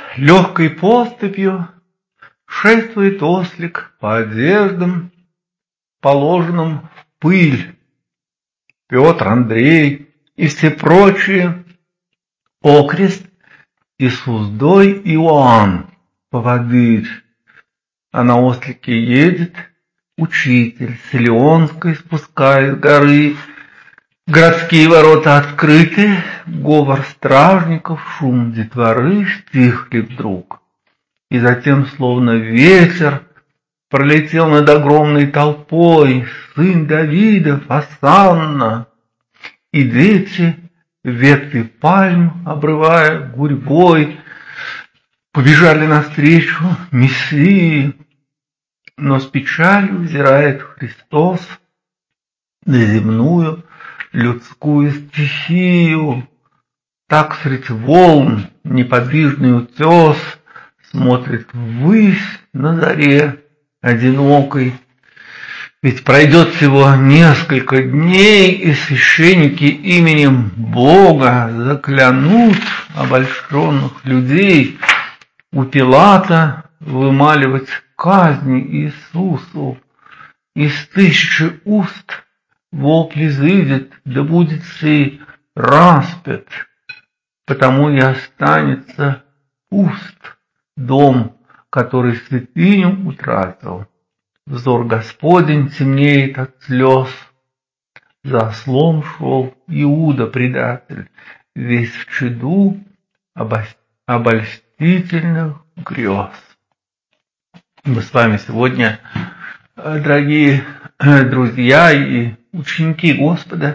Легкой поступью шествует ослик по одеждам, положенным в пыль. Петр, Андрей и все прочие, окрест и с уздой Иоанн, поводырь. А на ослике едет учитель с Илионской, спуская с горы. Городские ворота открыты, говор стражников, шум детворы стихли вдруг. И затем, словно ветер, пролетел над огромной толпой сын Давидов, Осанна, и дети, ветви пальм обрывая гурьбой, побежали навстречу Мессии, но с печалью взирает Христос на земную людскую стихию. Так средь волн неподвижный утес смотрит ввысь на заре одинокой. Ведь пройдет всего несколько дней, и священники именем Бога заклянут обольщенных людей у Пилата вымаливать казни Иисусу. Из тысячи уст вопль изыдет, да будет сей распят, потому и останется пуст дом, который святыню утратил. Взор Господень темнеет от слез, за ослом шел Иуда предатель, весь в чаду обольстительных грез. Мы с вами сегодня, дорогие друзья и ученики Господа,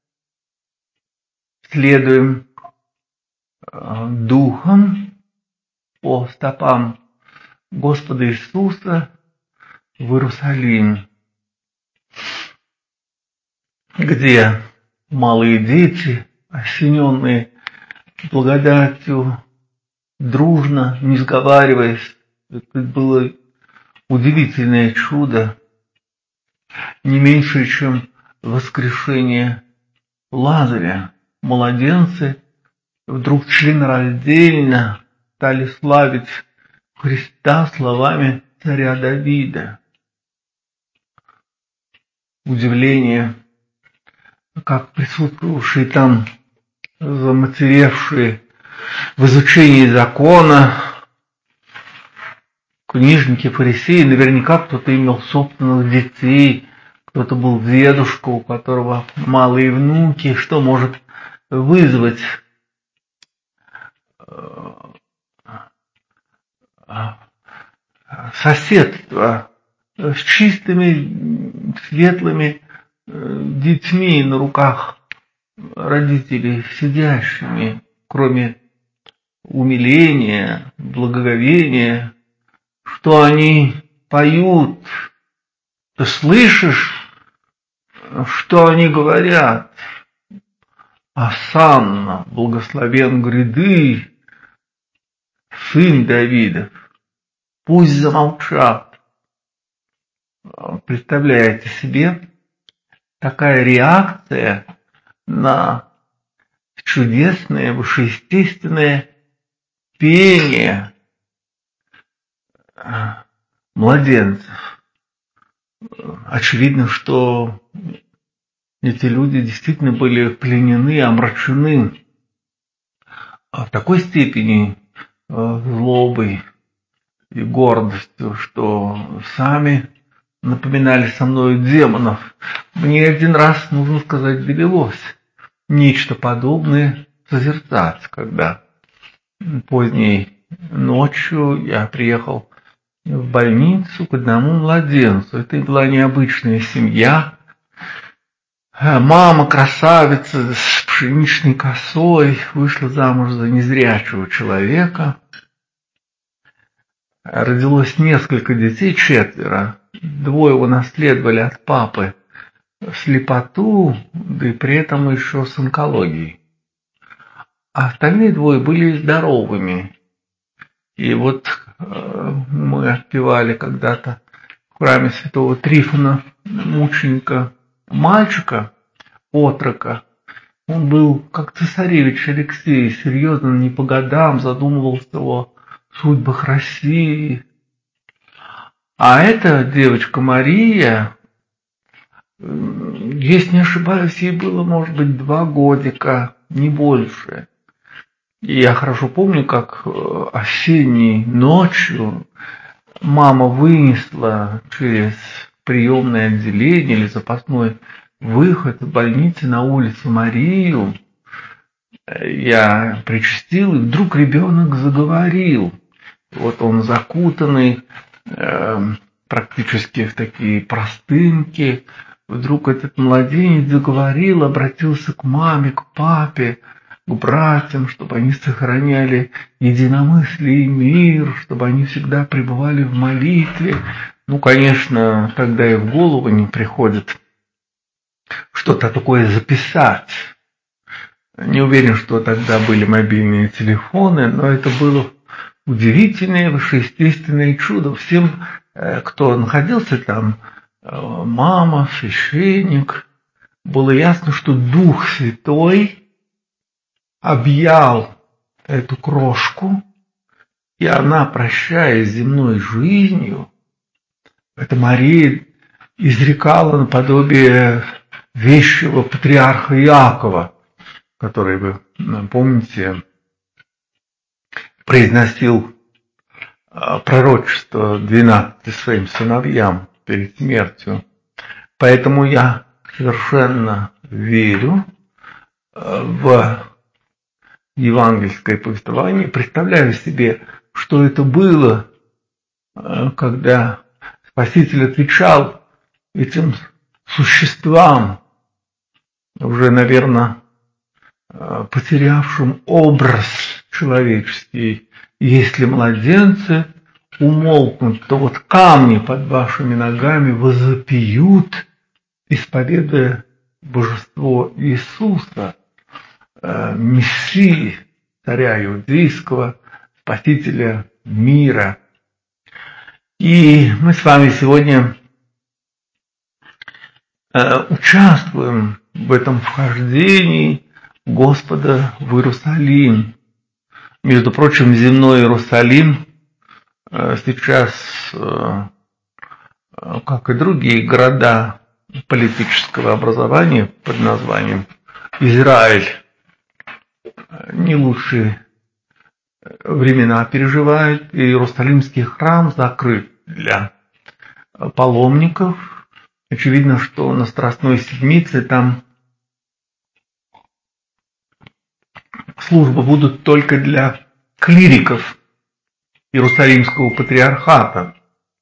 следуем духом по стопам Господа Иисуса в Иерусалим, где малые дети, осененные благодатью, дружно, не сговариваясь, это было удивительное чудо, не меньше, чем воскрешение Лазаря. Младенцы вдруг членораздельно стали славить Христа словами царя Давида. Удивление, как присутствовавшие там, заматеревшие в изучении закона книжники, фарисеи, наверняка кто-то имел собственных детей, кто-то был дедушка, у которого малые внуки, что может вызвать соседство с чистыми, светлыми детьми на руках родителей, сидящими, кроме умиления, благоговения, что они поют. Ты слышишь, что они говорят? Осанна, благословен гряды, сын Давидов, пусть замолчат. Представляете себе, такая реакция на чудесное, вышеестественное пение младенцев. Очевидно, что эти люди действительно были пленены, омрачены в такой степени злобой и гордостью, что сами напоминали со мной демонов. Мне один раз, нужно сказать, довелось нечто подобное созерцать, когда поздней ночью я приехал в больницу к одному младенцу. Это была необычная семья. Мама, красавица с пшеничной косой, вышла замуж за незрячего человека. Родилось несколько детей, 4. 2 унаследовали от папы слепоту, да и при этом еще с онкологией. А остальные 2 были здоровыми. И вот мы отпевали когда-то в храме святого Трифона, мученика, мальчика, отрока. Он был как цесаревич Алексей, серьезно, не по годам, задумывался о судьбах России. А эта девочка Мария, если не ошибаюсь, ей было, может быть, 2 годика, не больше. И я хорошо помню, как осенней ночью мама вынесла через приемное отделение или запасной выход из больницы на улицу Марию. Я причастил, и вдруг ребенок заговорил. Вот он закутанный практически в такие простынки. Вдруг этот младенец заговорил, обратился к маме, к папе, к братьям, чтобы они сохраняли единомыслие и мир, чтобы они всегда пребывали в молитве. Ну, конечно, тогда и в голову не приходит что-то такое записать. Не уверен, что тогда были мобильные телефоны, но это было удивительное, вышеестественное чудо. Всем, кто находился там, мама, священник, было ясно, что Дух Святой объял эту крошку, и она, прощаясь с земной жизнью, эта Мария изрекала наподобие вещего патриарха Иакова, который, вы помните, произносил пророчество 12 своим сыновьям перед смертью. Поэтому я совершенно верю в евангельское повествование, представляю себе, что это было, когда Спаситель отвечал этим существам, уже, наверное, потерявшим образ человеческий: если младенцы умолкнут, то вот камни под вашими ногами возопьют, исповедуя божество Иисуса, Мессии, царя иудейского, спасителя мира. И мы с вами сегодня участвуем в этом вхождении Господа в Иерусалим. Между прочим, земной Иерусалим сейчас, как и другие города политического образования под названием Израиль, не лучшие времена переживает, и Иерусалимский храм закрыт для паломников. Очевидно, что на Страстной Седмице там службы будут только для клириков Иерусалимского патриархата.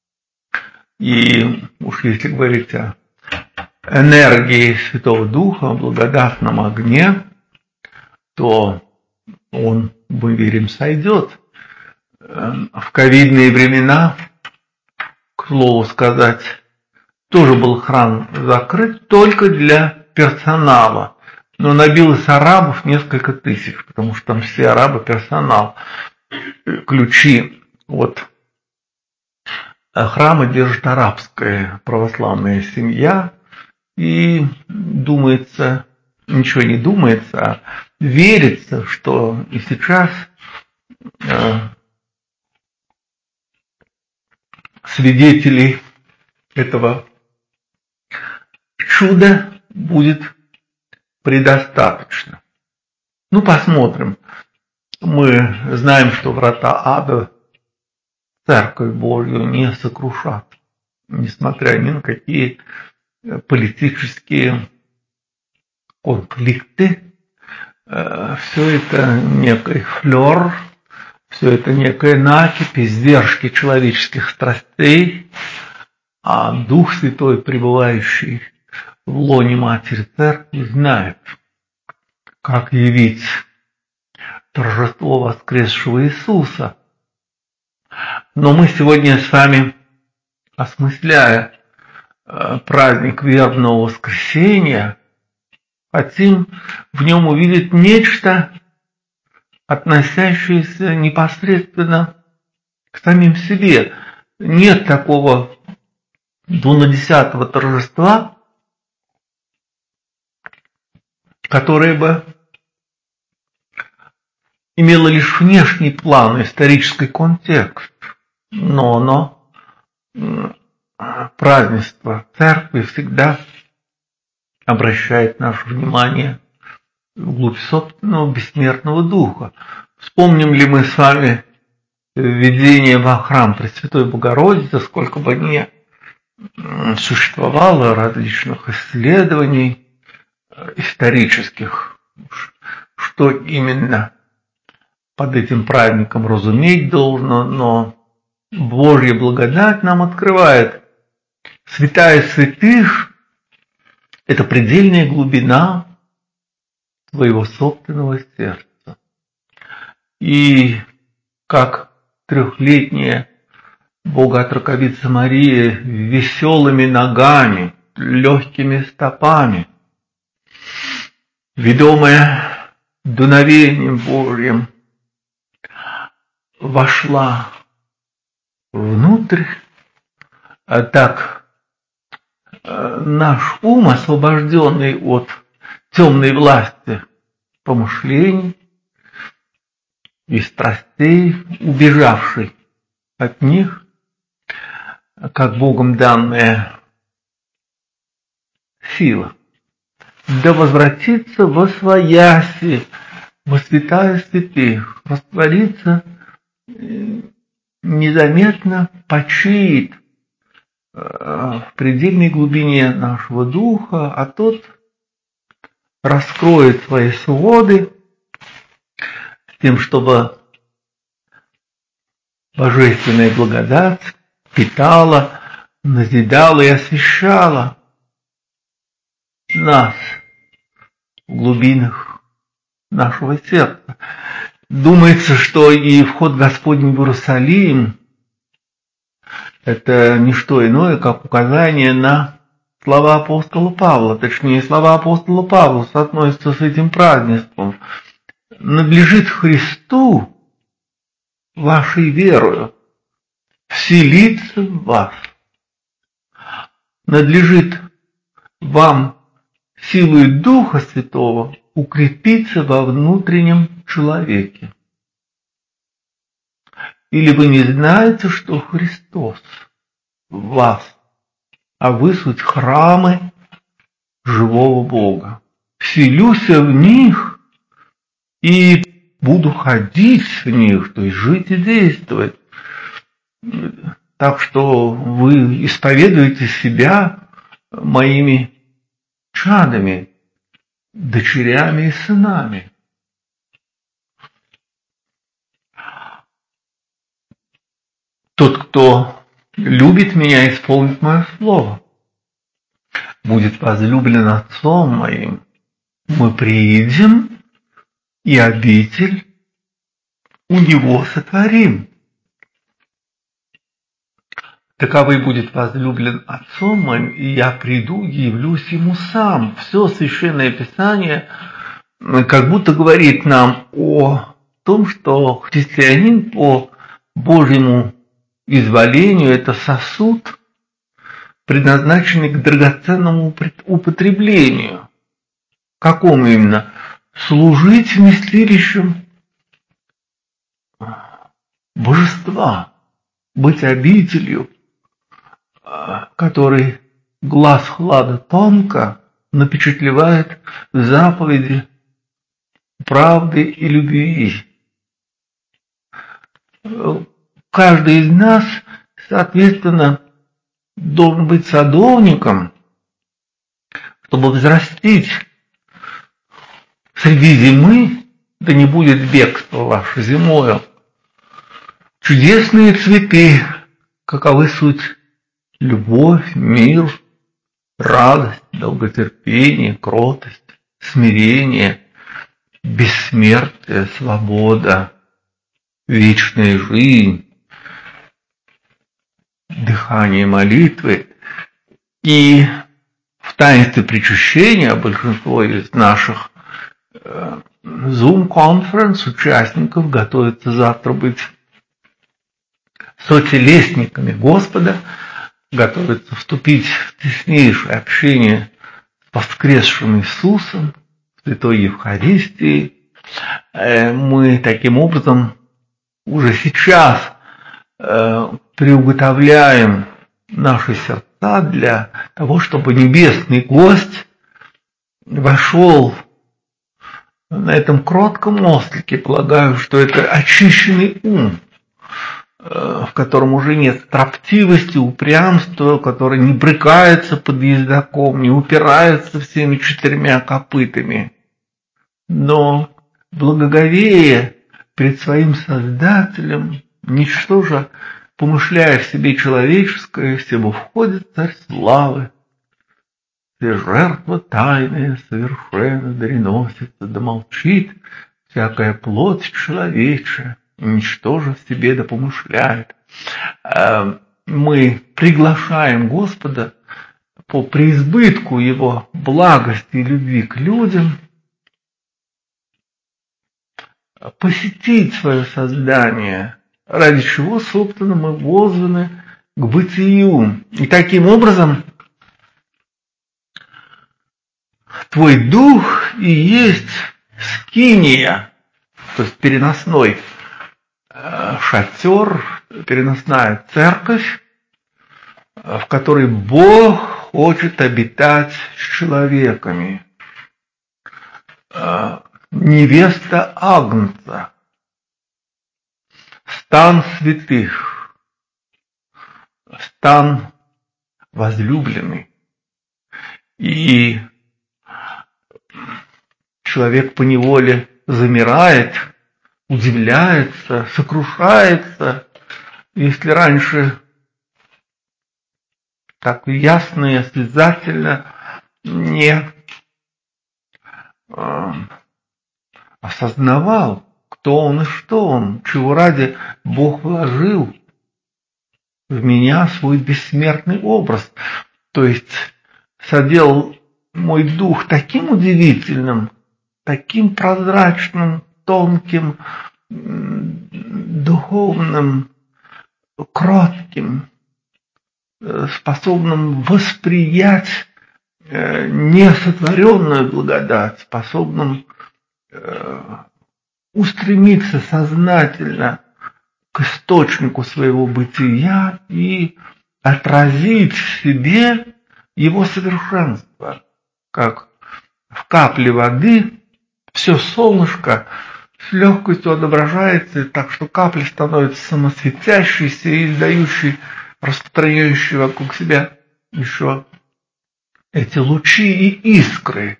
И уж если говорить о энергии Святого Духа, о благодатном огне, то он, мы верим, сойдет. В ковидные времена, к слову сказать, тоже был храм закрыт только для персонала. Но набилось арабов несколько тысяч, потому что там все арабы персонал. Ключи от храма держит арабская православная семья. И думается, ничего не думается, а верится, что и сейчас свидетелей этого чуда будет предостаточно. Ну, посмотрим. Мы знаем, что врата ада Церковь Божью не сокрушат, несмотря ни на какие политические конфликты. Все это некий флер, все это некая накипь, издержки человеческих страстей, а Дух Святой, пребывающий в лоне Матери Церкви, знает, как явить торжество воскресшего Иисуса. Но мы сегодня с вами, осмысляя праздник вербного воскресения, хотим в нем увидеть нечто, относящееся непосредственно к самим себе. Нет такого двунадесятого торжества, которое бы имело лишь внешний план, исторический контекст, но празднество церкви всегда обращает наше внимание вглубь собственного бессмертного духа. Вспомним ли мы с вами введение во храм Пресвятой Богородицы, сколько бы ни существовало различных исследований исторических, что именно под этим праздником разуметь должно, но Божья благодать нам открывает. Святая святых – это предельная глубина твоего собственного сердца. И как трехлетняя Богоотроковица Мария веселыми ногами, легкими стопами, ведомая дуновением Божьим, вошла внутрь, так наш ум, освобожденный от темной власти помышлений и страстей, убежавший от них, как Богом данная сила, да возвратится восвояси, во святая святых, растворится, незаметно почиет в предельной глубине нашего духа, а тот раскроет свои своды с тем, чтобы божественная благодать питала, назидала и освещала нас в глубинах нашего сердца. Думается, что и вход Господень в Иерусалим – это не что иное, как указание на слова апостола Павла. Точнее, слова апостола Павла соотносятся с этим празднеством. Надлежит Христу вашей верою вселиться в вас. Надлежит вам силой Духа Святого укрепиться во внутреннем человеке. Или вы не знаете, что Христос в вас, а вы суть храмы живого Бога. Вселюся в них и буду ходить в них, то есть жить и действовать. Так что вы исповедуете себя моими чадами, дочерями и сынами. Тот, кто любит меня, исполнит мое слово, будет возлюблен Отцом моим. Мы приидем и обитель у него сотворим. Таковой будет возлюблен Отцом моим, и я приду и явлюсь ему сам. Все Священное Писание как будто говорит нам о том, что христианин по Божьему изволению – это сосуд, предназначенный к драгоценному употреблению. Какому именно? Служить вместилищем божества, быть обителью, который глаз хлада тонко напечатлевает заповеди правды и любви. Каждый из нас, соответственно, должен быть садовником, чтобы взрастить среди зимы, да не будет бегства ваше зимою, чудесные цветы, каковы суть любовь, мир, радость, долготерпение, кротость, смирение, бессмертие, свобода, вечная жизнь, дыхание молитвы. И в таинстве причащения большинство из наших Zoom-конференц участников готовятся завтра быть сотелестниками Господа, готовятся вступить в теснейшее общение с воскресшим Иисусом, в Святой Евхаристии, Мы таким образом уже сейчас приуготовляем наши сердца для того, чтобы небесный гость вошел на этом кротком ослике. Полагаю, что это очищенный ум, в котором уже нет строптивости, упрямства, который не брыкается под ездоком, не упирается всеми четырьмя копытами, но благоговея пред своим Создателем, ничтоже помышляя в себе человеческое, всему входит Царь славы. Все жертва тайная совершенно дареносится, да молчит всякая плоть человечая, ничтоже в себе да помышляет. Мы приглашаем Господа по преизбытку Его благости и любви к людям посетить свое создание, ради чего, собственно, мы возваны к бытию. И таким образом твой дух и есть скиния, то есть переносной шатер, переносная церковь, в которой Бог хочет обитать с человеками. Невеста Агнца, стан святых, стан возлюбленный. И человек поневоле замирает, удивляется, сокрушается. Если раньше так ясно и осязательно не осознавал, кто он и что он, чего ради Бог вложил в меня свой бессмертный образ. То есть соделал мой дух таким удивительным, таким прозрачным, тонким, духовным, кротким, способным восприять несотворенную благодать, способным устремиться сознательно к источнику своего бытия и отразить в себе его совершенство, как в капле воды все солнышко с легкостью отображается, так что капля становится самосветящейся и издающей, распространяющей вокруг себя еще эти лучи и искры.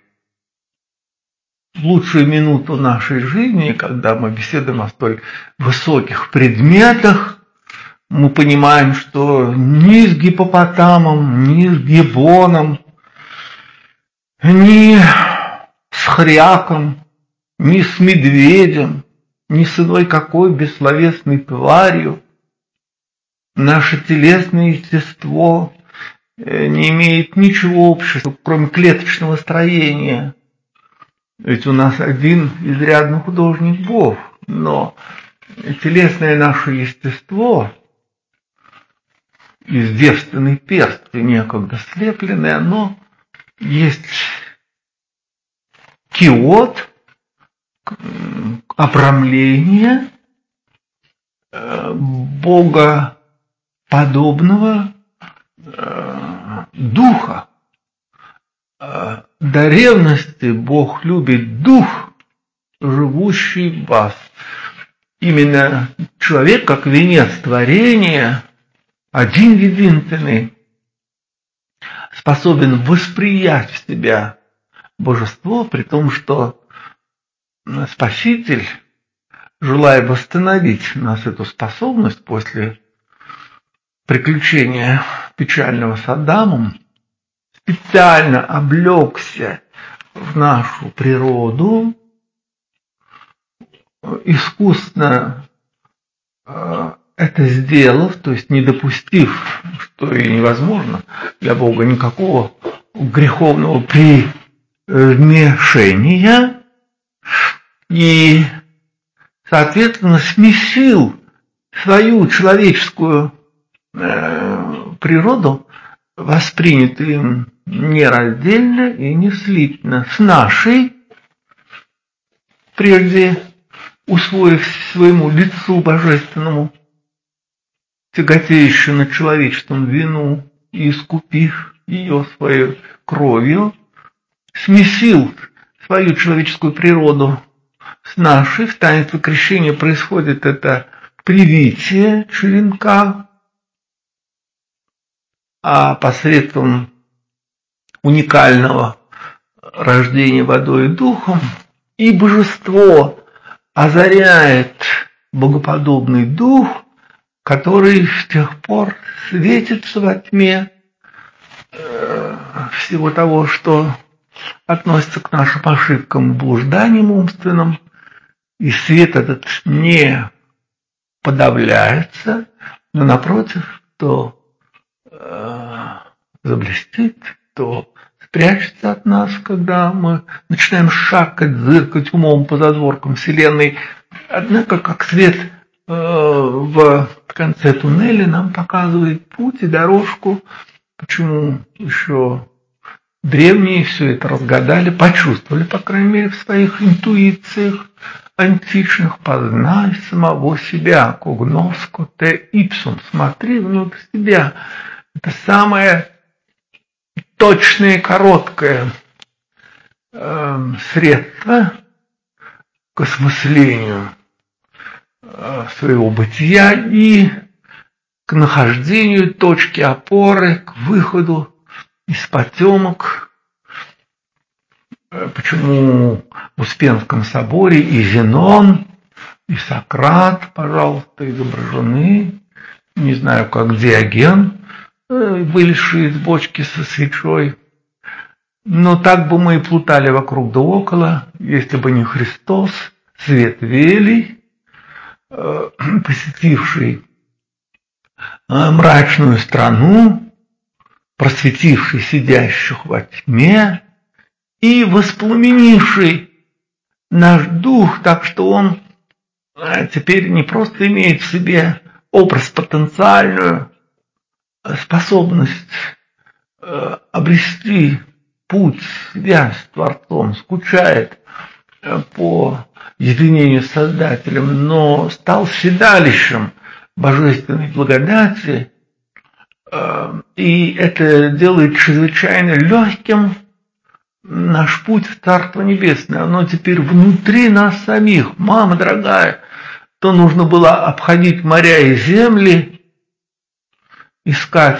В лучшую минуту нашей жизни, когда мы беседуем о столь высоких предметах, мы понимаем, что ни с гиппопотамом, ни с гибоном, ни с хряком, ни с медведем, ни с иной какой бессловесной тварью наше телесное естество не имеет ничего общего, кроме клеточного строения. Ведь у нас один изрядный художник Бог, но телесное наше естество из девственной персти некогда слепленное, оно есть киот, обрамление богоподобного духа. До ревности Бог любит дух, живущий в вас. Именно человек, как венец творения, один единственный, способен восприять в себя божество, при том, что Спаситель, желая восстановить в нас эту способность после приключения печального с Адамом, специально облегся в нашу природу, искусно это сделав, то есть не допустив, что и невозможно для Бога, никакого греховного примешения, и, соответственно, смесил свою человеческую природу, воспринятую им нераздельно и не слитно с нашей, прежде усвоив своему лицу божественному тяготеющую над человечеством вину и искупив ее своей кровью, смесил свою человеческую природу с нашей. В таинстве крещения происходит это привитие черенка, а посредством уникального рождения водой и духом и божество озаряет богоподобный дух, который с тех пор светится во тьме всего того, что относится к нашим ошибкам и блужданиям умственным, и свет этот не подавляется, но напротив, то заблестит, то спрячется от нас, когда мы начинаем шаркать, зыркать умом по задворкам Вселенной. Однако, как свет в конце туннеля нам показывает путь и дорожку, почему еще древние все это разгадали, почувствовали, по крайней мере, в своих интуициях античных: познай самого себя, когноско те ипсум, смотри внутрь себя. Это самое точное и короткое средство к осмыслению своего бытия и к нахождению точки опоры, к выходу из потемок. Почему в Успенском соборе и Зенон, и Сократ, пожалуйста, изображены, не знаю, как Диоген, вылезший из бочки со свечой. Но так бы мы и плутали вокруг да около, если бы не Христос, свет велий, посетивший мрачную страну, просветивший сидящих во тьме и воспламенивший наш дух, так что он теперь не просто имеет в себе образ потенциальную, способность обрести путь, связь с Творцом, скучает по единению с Создателем, но стал седалищем божественной благодати, и это делает чрезвычайно легким наш путь в Царство Небесное. Оно теперь внутри нас самих. Мама дорогая, то нужно было обходить моря и земли, искать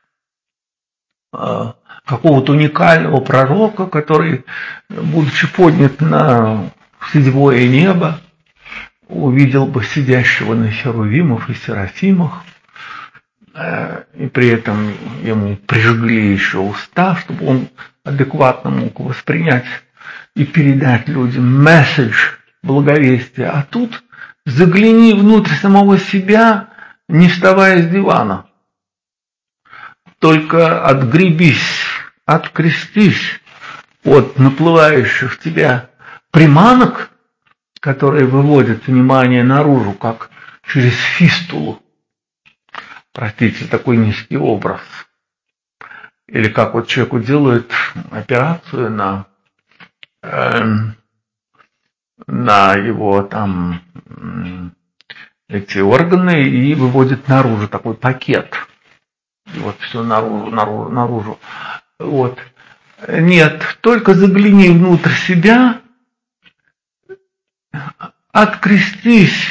какого-то уникального пророка, который, будучи поднят на седьмое небо, увидел бы сидящего на херувимах и серафимах, и при этом ему прижгли еще уста, чтобы он адекватно мог воспринять и передать людям месседж благовестия. А тут загляни внутрь самого себя, не вставая с дивана. Только отгребись, открестись от наплывающих в тебя приманок, которые выводят внимание наружу, как через фистулу. Простите, такой низкий образ. Или как вот человеку делают операцию на его там эти органы и выводят наружу такой пакет. И вот все наружу. Вот. Нет, только загляни внутрь себя, открестись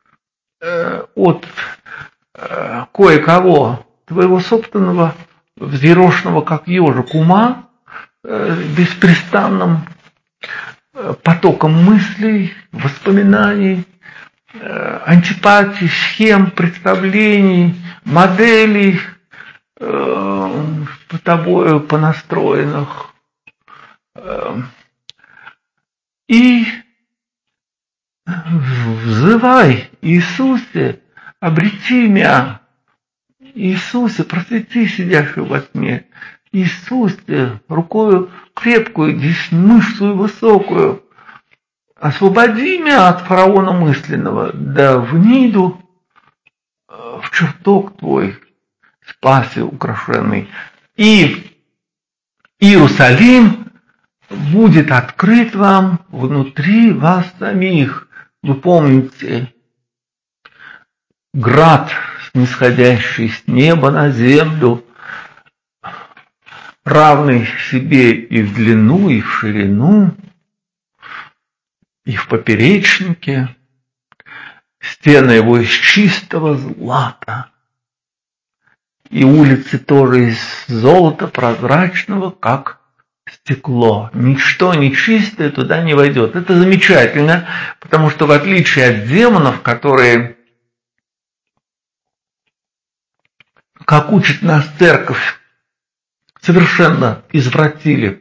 от кое-кого, твоего собственного взъерошенного, как ежик, ума, беспрестанным потоком мыслей, воспоминаний, антипатий, схем, представлений, моделей, по тобою понастроенных. И взывай: Иисусе, обрети меня. Иисусе, просвети сидящего во тьме. Иисусе, рукою крепкую, мышцу высокую, освободи меня от фараона мысленного, да вниду в чертог твой, спаси украшенный. И Иерусалим будет открыт вам внутри вас самих. Вы помните, град, снисходящий с неба на землю, равный себе и в длину, и в ширину, и в поперечнике, стены его из чистого злата, и улицы тоже из золота прозрачного, как стекло. Ничто нечистое туда не войдет. Это замечательно, потому что в отличие от демонов, которые, как учит нас церковь, совершенно извратили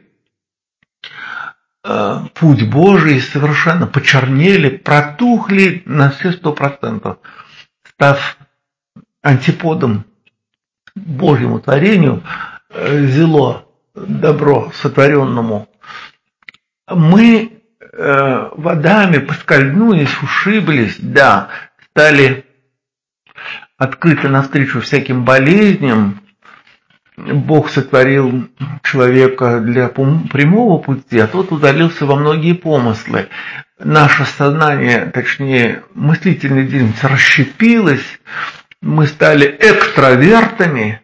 путь Божий, совершенно почернели, протухли на все 100%, став антиподом Божьему творению, зело, добро сотворенному. Мы в Адаме поскользнулись, ушиблись, да, стали открыты навстречу всяким болезням. Бог сотворил человека для прямого пути, а тот удалился во многие помыслы. Наше сознание, точнее, мыслительная деятельность расщепилась, мы стали экстравертами,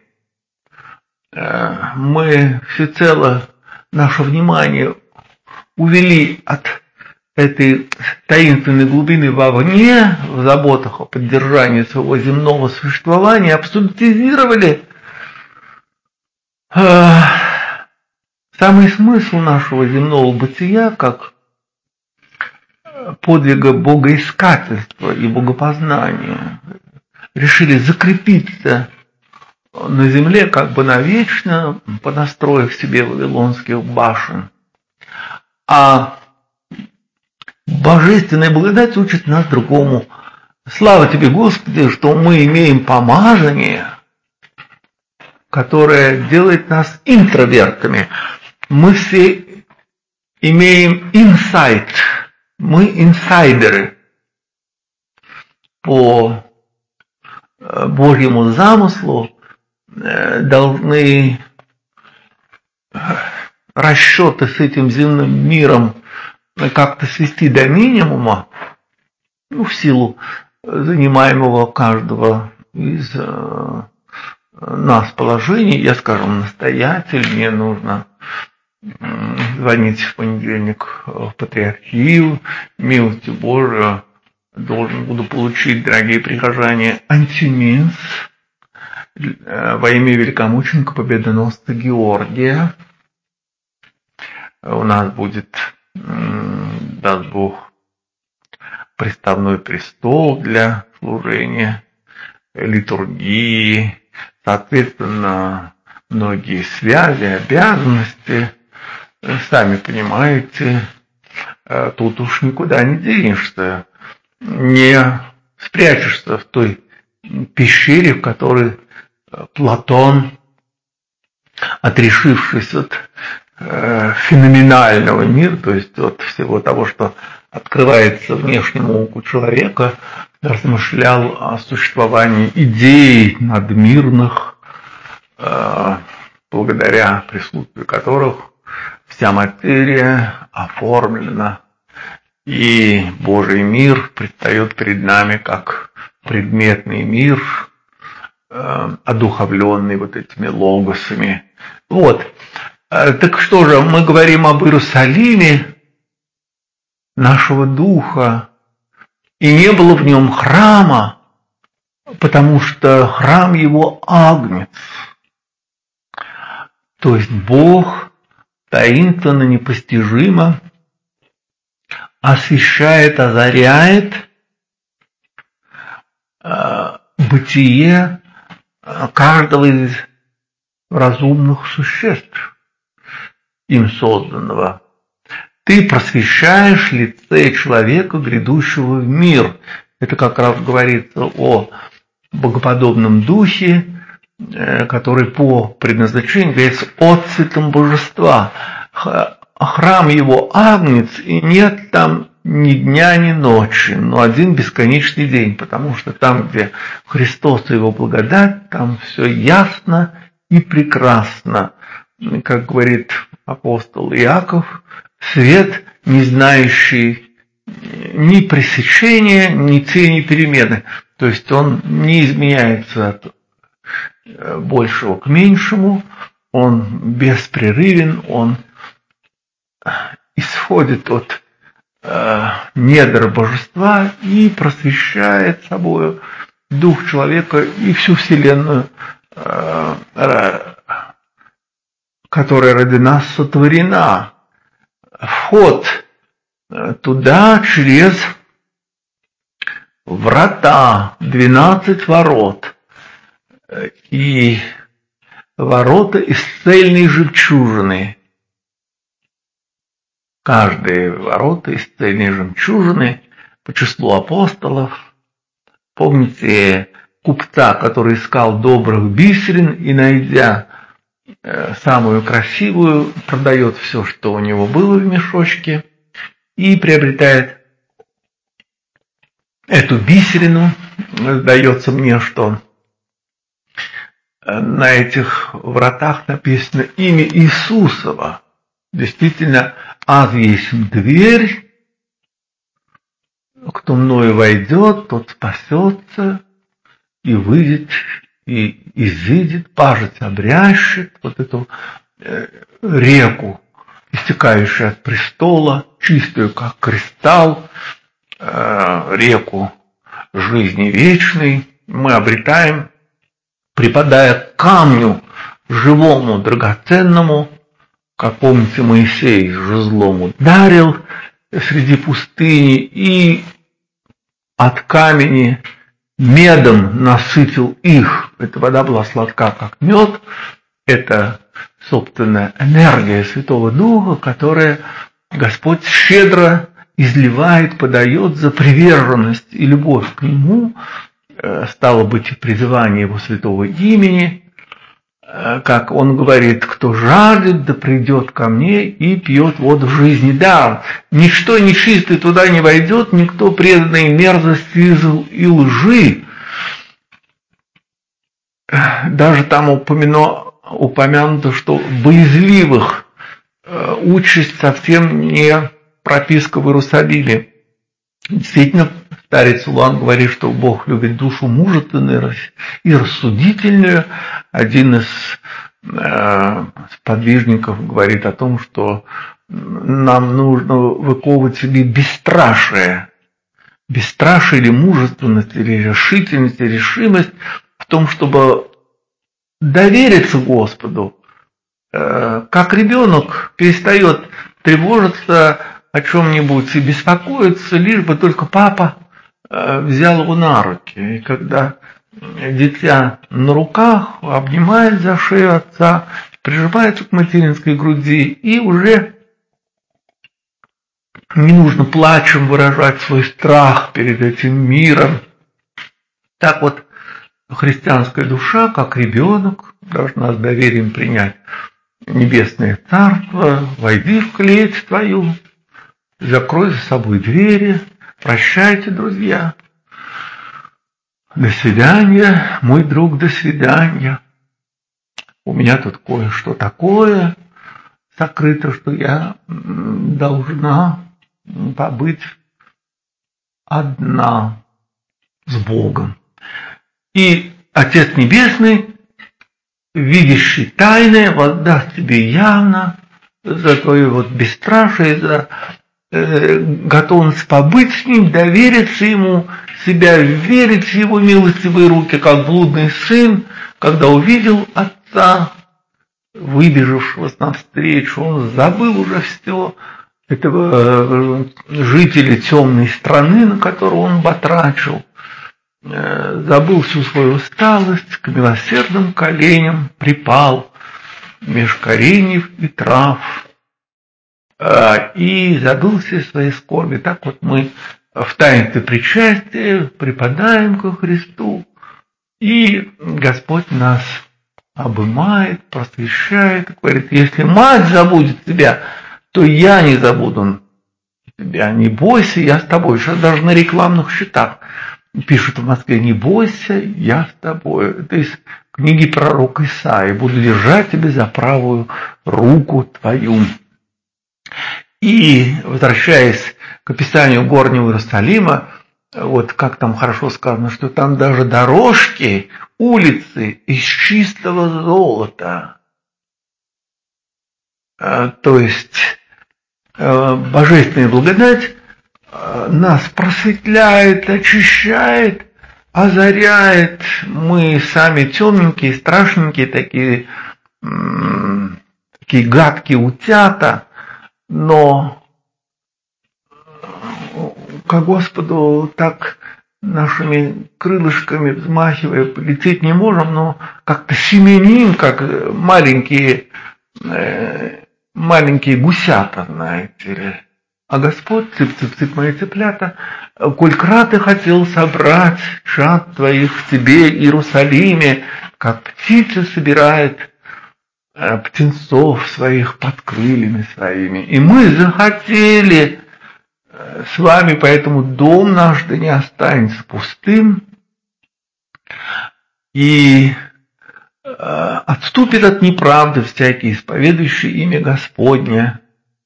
мы всецело наше внимание увели от этой таинственной глубины вовне, в заботах о поддержании своего земного существования, абсолютизировали самый смысл нашего земного бытия, как подвига богоискательства и богопознания. Решили закрепиться на земле как бы навечно, понастроив себе вавилонских башен. А божественная благодать учит нас другому. Слава тебе, Господи, что мы имеем помазание, которое делает нас интровертами. Мы все имеем инсайт, мы инсайдеры по Божьему замыслу, должны расчеты с этим земным миром как-то свести до минимума, в силу занимаемого каждого из нас положений. Я, скажем, настоятель, мне нужно звонить в понедельник в патриархию, милостью Божию должен буду получить, дорогие прихожане, антиминс во имя великомученика победоносца Георгия. У нас будет, даст Бог, приставной престол для служения, литургии, соответственно, многие связи, обязанности. Сами понимаете, тут уж никуда не денешься, не спрячешься в той пещере, в которой Платон, отрешившись от феноменального мира, то есть от всего того, что открывается внешнему оку человека, размышлял о существовании идей надмирных, благодаря присутствию которых вся материя оформлена, и Божий мир предстает перед нами как предметный мир, одуховленный вот этими логосами. Вот. Так что же, мы говорим об Иерусалиме нашего духа, и не было в нем храма, потому что храм его агнец. То есть Бог таинственно, непостижимо освещает, озаряет бытие каждого из разумных существ, им созданного. Ты просвещаешь лице человека, грядущего в мир. Это как раз говорится о богоподобном духе, который по предназначению является отцветом божества. Храм его агнец, и нет там ни дня, ни ночи, но один бесконечный день, потому что там, где Христос и его благодать, там все ясно и прекрасно. как говорит апостол Иаков, свет, не знающий ни пресечения, ни тени перемены. То есть он не изменяется от большего к меньшему, он беспрерывен, он исходит от недр божества и просвещает собою дух человека и всю вселенную, которая ради нас сотворена. Вход туда через врата, 12 ворот, и ворота из цельной жемчужины. Каждые ворота из цельной жемчужины по числу апостолов. Помните купца, который искал добрых бисерин и, найдя самую красивую, продает все, что у него было в мешочке, и приобретает эту бисерину. Сдается мне, что на этих вратах написано имя Иисусова. Действительно, «Аз есть дверь, кто мною войдет, тот спасется, и выйдет, и изыдет, пажить обрящет», вот эту реку, истекающую от престола, чистую, как кристалл, реку жизни вечной, мы обретаем, припадая к камню живому, драгоценному. Как помните, Моисей жезлом ударил среди пустыни и от камени медом насытил их. Эта вода была сладка, как мед. Это, собственно, энергия Святого Духа, которая Господь щедро изливает, подает за приверженность и любовь к Нему, стало быть, и призывание Его святого имени. Как он говорит, кто жаждет, да придет ко мне и пьет воду жизни даром. Ничто нечистое туда не войдет, никто преданный мерзости и лжи. Даже там упомянуто, что боязливых участь совсем не прописка в Иерусалиме. Действительно, старец Улан говорит, что Бог любит душу мужественную и рассудительную. Один из сподвижников говорит о том, что нам нужно выковывать в себе бесстрашие. Бесстрашие или мужественность, или решительность, или решимость в том, чтобы довериться Господу. Как ребенок перестает тревожиться о чем-нибудь и беспокоиться, лишь бы только папа взял его на руки. И когда дитя на руках обнимает за шею отца, прижимается к материнской груди, и уже не нужно плачем выражать свой страх перед этим миром. Так вот, христианская душа, как ребенок, должна с доверием принять небесное царство. Войди в клеть твою, закрой за собой двери. Прощайте, друзья. До свидания, мой друг, до свидания. У меня тут кое-что такое сокрыто, что я должна побыть одна с Богом. И Отец Небесный, видящий тайное, воздаст тебе явно за твое вот бесстрашие, за готовность побыть с Ним, довериться Ему, себя верить в Его милостивые руки, как блудный сын, когда увидел отца, выбежавшего навстречу, он забыл уже все, этого жителя темной страны, на которого он батрачил, забыл всю свою усталость, к милосердным коленям припал меж кореньев и трав, и забыл все свои скорби. Так вот мы в таинстве причастия припадаем ко Христу, и Господь нас обымает, просвещает, говорит: если мать забудет тебя, то я не забуду тебя, не бойся, я с тобой. Сейчас даже на рекламных счетах пишут в Москве: не бойся, я с тобой. То есть книги пророка Исаии: «Буду держать тебя за правую руку твою». И, возвращаясь к описанию горнего Иерусалима, вот как там хорошо сказано, что там даже дорожки, улицы из чистого золота. То есть божественная благодать нас просветляет, очищает, озаряет. Мы сами темненькие, страшненькие, такие гадкие утята, но к Господу так нашими крылышками взмахивая полететь не можем, но как-то семеним, как маленькие гусята, знаете ли. А Господь, цып-цып-цып, мои цыплята, коль краты хотел собрать чад твоих в тебе, Иерусалиме, как птица собирает птенцов своих под крыльями своими. И мы захотели с вами, поэтому дом наш да не останется пустым, и отступит от неправды всякий, исповедующий имя Господне.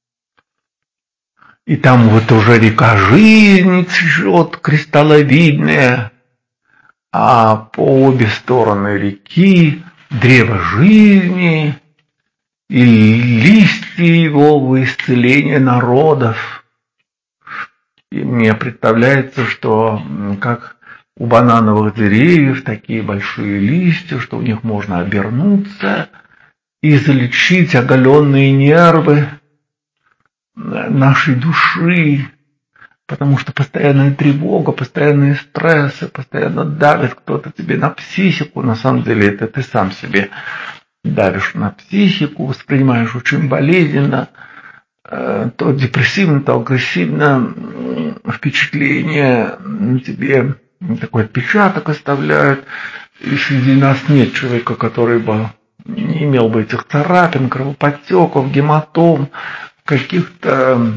И там вот уже река жизни течет, кристалловидная, а по обе стороны реки древо жизни и листья его во исцеление народов. И мне представляется, что как у банановых деревьев такие большие листья, что у них можно обернуться и залечить оголенные нервы нашей души, потому что постоянная тревога, постоянные стрессы, постоянно давит кто-то тебе на психику. На самом деле это ты сам себе давишь на психику, воспринимаешь очень болезненно, то депрессивно, то агрессивно впечатление на тебе такой отпечаток оставляют. И среди нас нет человека, который бы не имел бы этих царапин, кровоподтеков, гематом, каких-то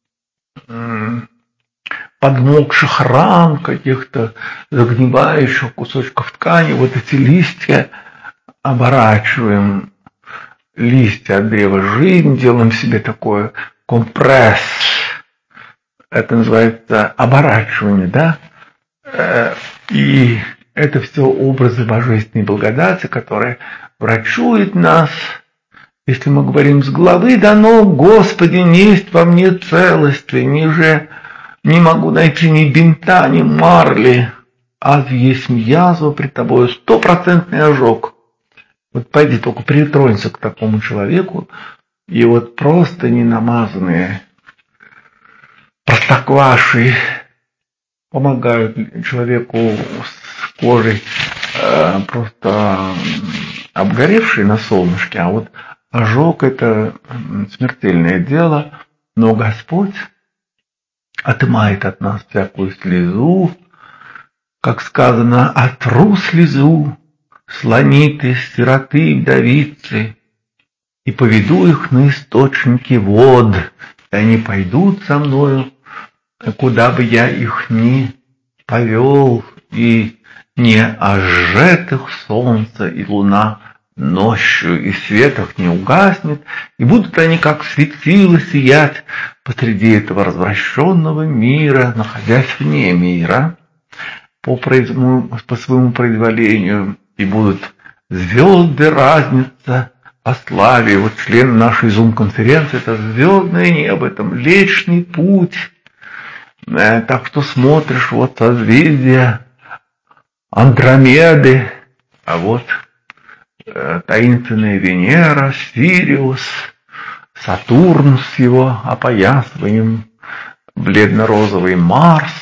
подмокших ран, каких-то загнивающих кусочков ткани. Вот эти листья оборачиваем, листья от древа жизни, делаем себе такой компресс. Это называется оборачивание, да? И это все образы божественной благодати, которые врачуют нас. Если мы говорим с главы дано: «Господи, несть во мне целости, ниже не могу найти ни бинта, ни марли, а есть язва пред тобою», 100% ожог. Вот пойди только притронься к такому человеку, и вот просто ненамазанные простокваши помогают человеку с кожей просто обгоревшей на солнышке, а вот ожог – это смертельное дело, но Господь отымает от нас всякую слезу, как сказано: «Отру слезу слониты, сироты и вдовицы, и поведу их на источники вод, и они пойдут со мною, куда бы я их ни повел, и не ожжет их солнце и луна ночью, и свет их не угаснет, и будут они как светило сиять посреди этого развращенного мира, находясь вне мира по своему произволению, и будут звезды разниться о славе». Вот член нашей Zoom-конференции – это звездное небо, это Млечный Путь. Так что смотришь, вот созвездие Андромеды, а вот таинственная Венера, Сириус, Сатурн с его опоясыванием, бледно-розовый Марс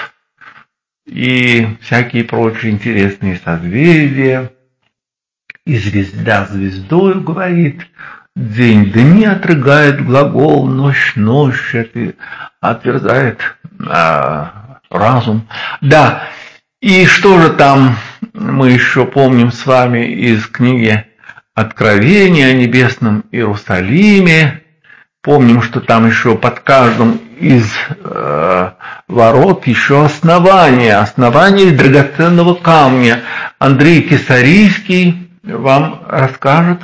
и всякие прочие интересные созвездия. И звезда звездою говорит, день дни отрыгает глагол, ночь отверзает разум. Да, и что же там мы еще помним с вами из книги Откровения о небесном Иерусалиме? Помним, что там еще под каждым из ворот еще основание из драгоценного камня. Андрей Кесарийский вам расскажет,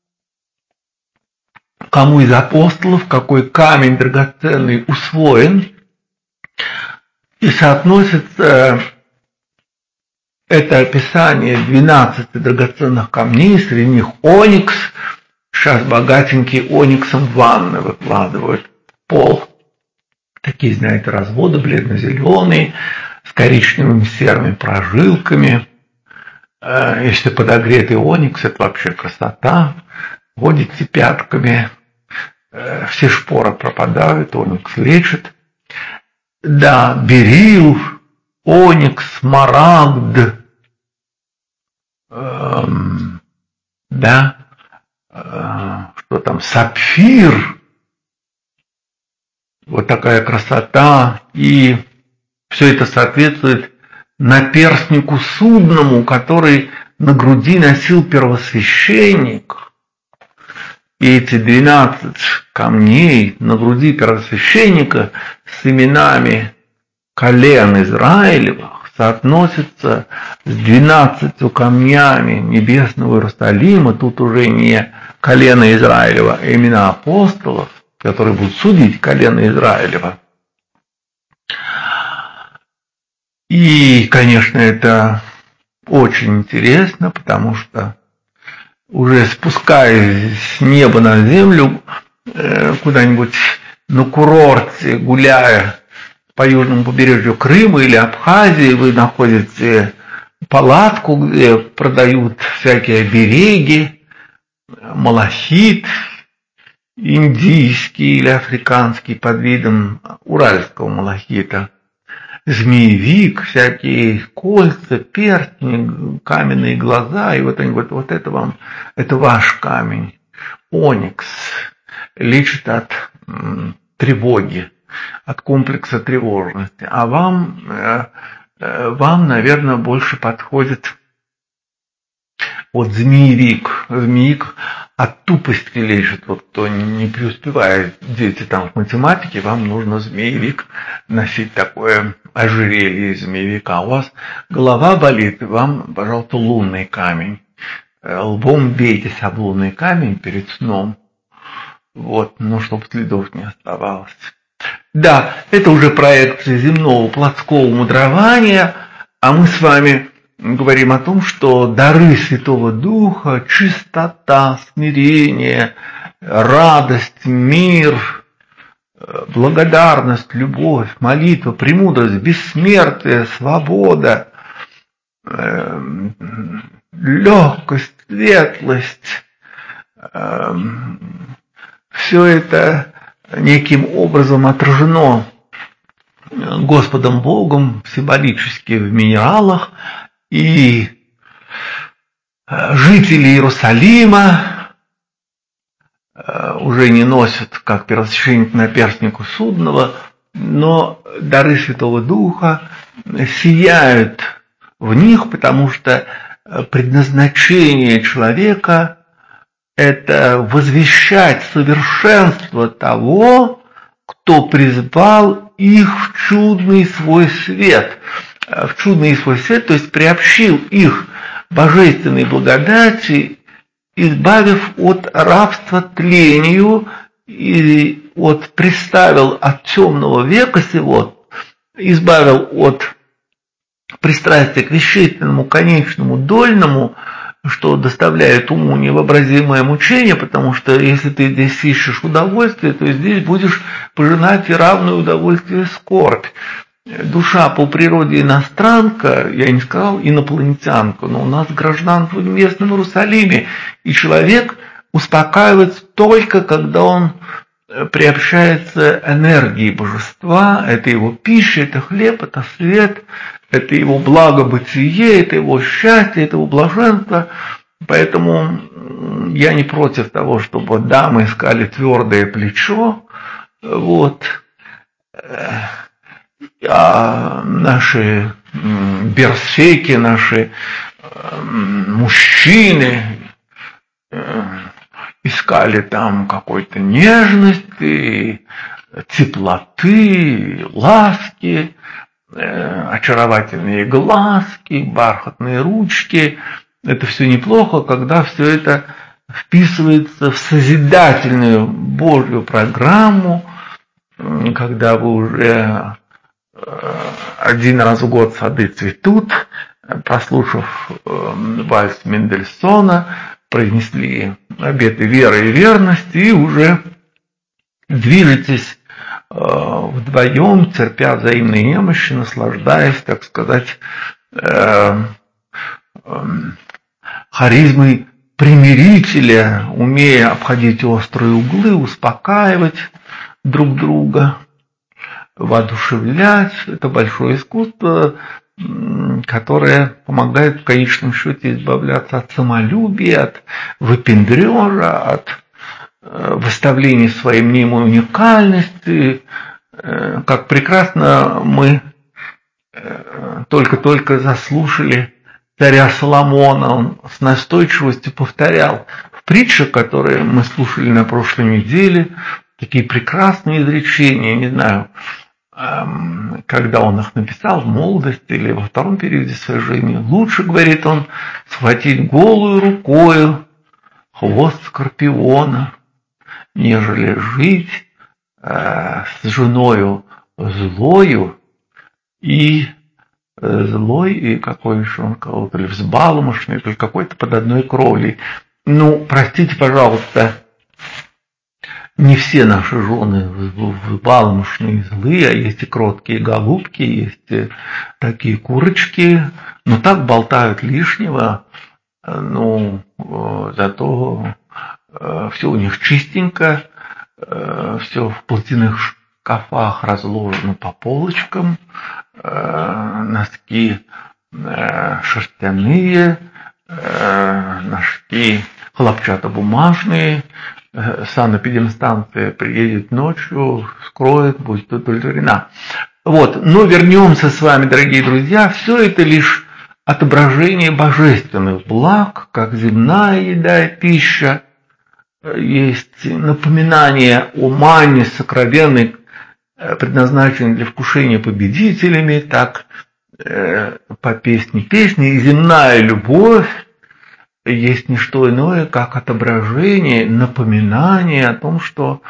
кому из апостолов какой камень драгоценный усвоен, и соотносится это описание 12 драгоценных камней, среди них оникс. Сейчас богатенькие ониксом в ванны выкладывают пол. Такие, знаете, разводы бледно-зеленые, с коричневыми серыми прожилками. Если подогретый оникс, это вообще красота. Водите пятками, все шпоры пропадают, оникс лечит. Да, берил, оникс, смарагд, да, что там, сапфир, вот такая красота, и все это соответствует наперстнику судному, который на груди носил первосвященник. И эти 12 камней на груди первосвященника с именами колен Израилевых соотносятся с 12 камнями небесного Иерусалима. Тут уже не колено Израилева, а имена апостолов, которые будут судить колено Израилева. И, конечно, это очень интересно, потому что уже спускаясь с неба на землю, куда-нибудь на курорте, гуляя по южному побережью Крыма или Абхазии, вы находите палатку, где продают всякие обереги, малахит индийский или африканский под видом уральского малахита, змеевик, всякие кольца, перстни, каменные глаза, и вот они говорят, вот это вам, это ваш камень, оникс, лечит от тревоги, от комплекса тревожности, а вам, наверное, больше подходит вот змеевик, от тупости лечит, вот кто не преуспевает, дети там в математике, вам нужно змеевик носить, такое ожерелье из змеевика. У вас голова болит, вам, пожалуйста, лунный камень. Лбом бейтесь об лунный камень перед сном, вот, чтобы следов не оставалось. Да, это уже проекция земного плотского мудрования, а мы с вами говорим о том, что дары Святого Духа, чистота, смирение, радость, мир, благодарность, любовь, молитва, премудрость, бессмертие, свобода, легкость, светлость, все это неким образом отражено Господом Богом символически в минералах, и жители Иерусалима уже не носят, как первосвященник, наперстнику судного, но дары Святого Духа сияют в них, потому что предназначение человека – это возвещать совершенство того, кто призвал их в чудный свой свет. В чудный свой свет, то есть приобщил их божественной благодати, избавив от рабства тлению и приставил от темного века сего, избавил от пристрастия к вещественному, конечному, дольному, что доставляет уму невообразимое мучение, потому что если ты здесь ищешь удовольствие, то здесь будешь пожинать и равное удовольствие скорбь. Душа по природе иностранка, я не сказал инопланетянка, но у нас гражданство в местном Иерусалиме, и человек успокаивается только, когда он приобщается энергии божества, это его пища, это хлеб, это свет, это его благобытие, это его счастье, это его блаженство. Поэтому я не против того, чтобы дамы искали твердое плечо, а наши берсеки, наши мужчины искали там какой-то нежности, теплоты, ласки, очаровательные глазки, бархатные ручки, это все неплохо, когда все это вписывается в созидательную Божью программу, когда вы уже один раз в год сады цветут, прослушав вальс Мендельсона, произнесли обеты веры и верности и уже движетесь вдвоем, терпя взаимные немощи, наслаждаясь, так сказать, харизмой примирителя, умея обходить острые углы, успокаивать друг друга, воодушевлять. Это большое искусство, которое помогает в конечном счете избавляться от самолюбия, от выпендрежа, от выставления своей мнимой уникальности. Как прекрасно мы только-только заслушали царя Соломона, он с настойчивостью повторял в притчах, которые мы слушали на прошлой неделе, такие прекрасные изречения, не знаю, когда он их написал в молодости или во втором периоде своей жизни. Лучше, говорит он, схватить голую рукою хвост скорпиона, нежели жить с женою злою и какой еще он сказал, то ли взбалмошный, то ли какой-то под одной кровлей. Ну, простите, пожалуйста, не все наши жены взбалмошные, злые, а есть и кроткие голубки, есть и такие курочки, но так болтают лишнего, зато все у них чистенько, все в платяных шкафах разложено по полочкам, носки шерстяные, носки хлопчатобумажные, санэпидемстанция приедет ночью, скроет, будет удовлетворена. Вот, но вернемся с вами, дорогие друзья, все это лишь отображение божественных благ, как земная еда и пища, есть напоминание о манне сокровенной, предназначенной для вкушения победителями, так по песне и земная любовь есть не что иное, как отображение, напоминание о том, что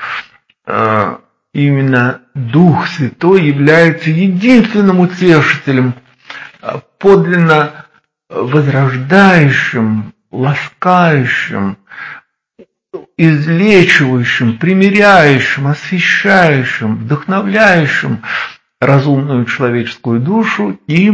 именно Дух Святой является единственным утешителем, подлинно возрождающим, ласкающим, излечивающим, примиряющим, освящающим, вдохновляющим разумную человеческую душу, и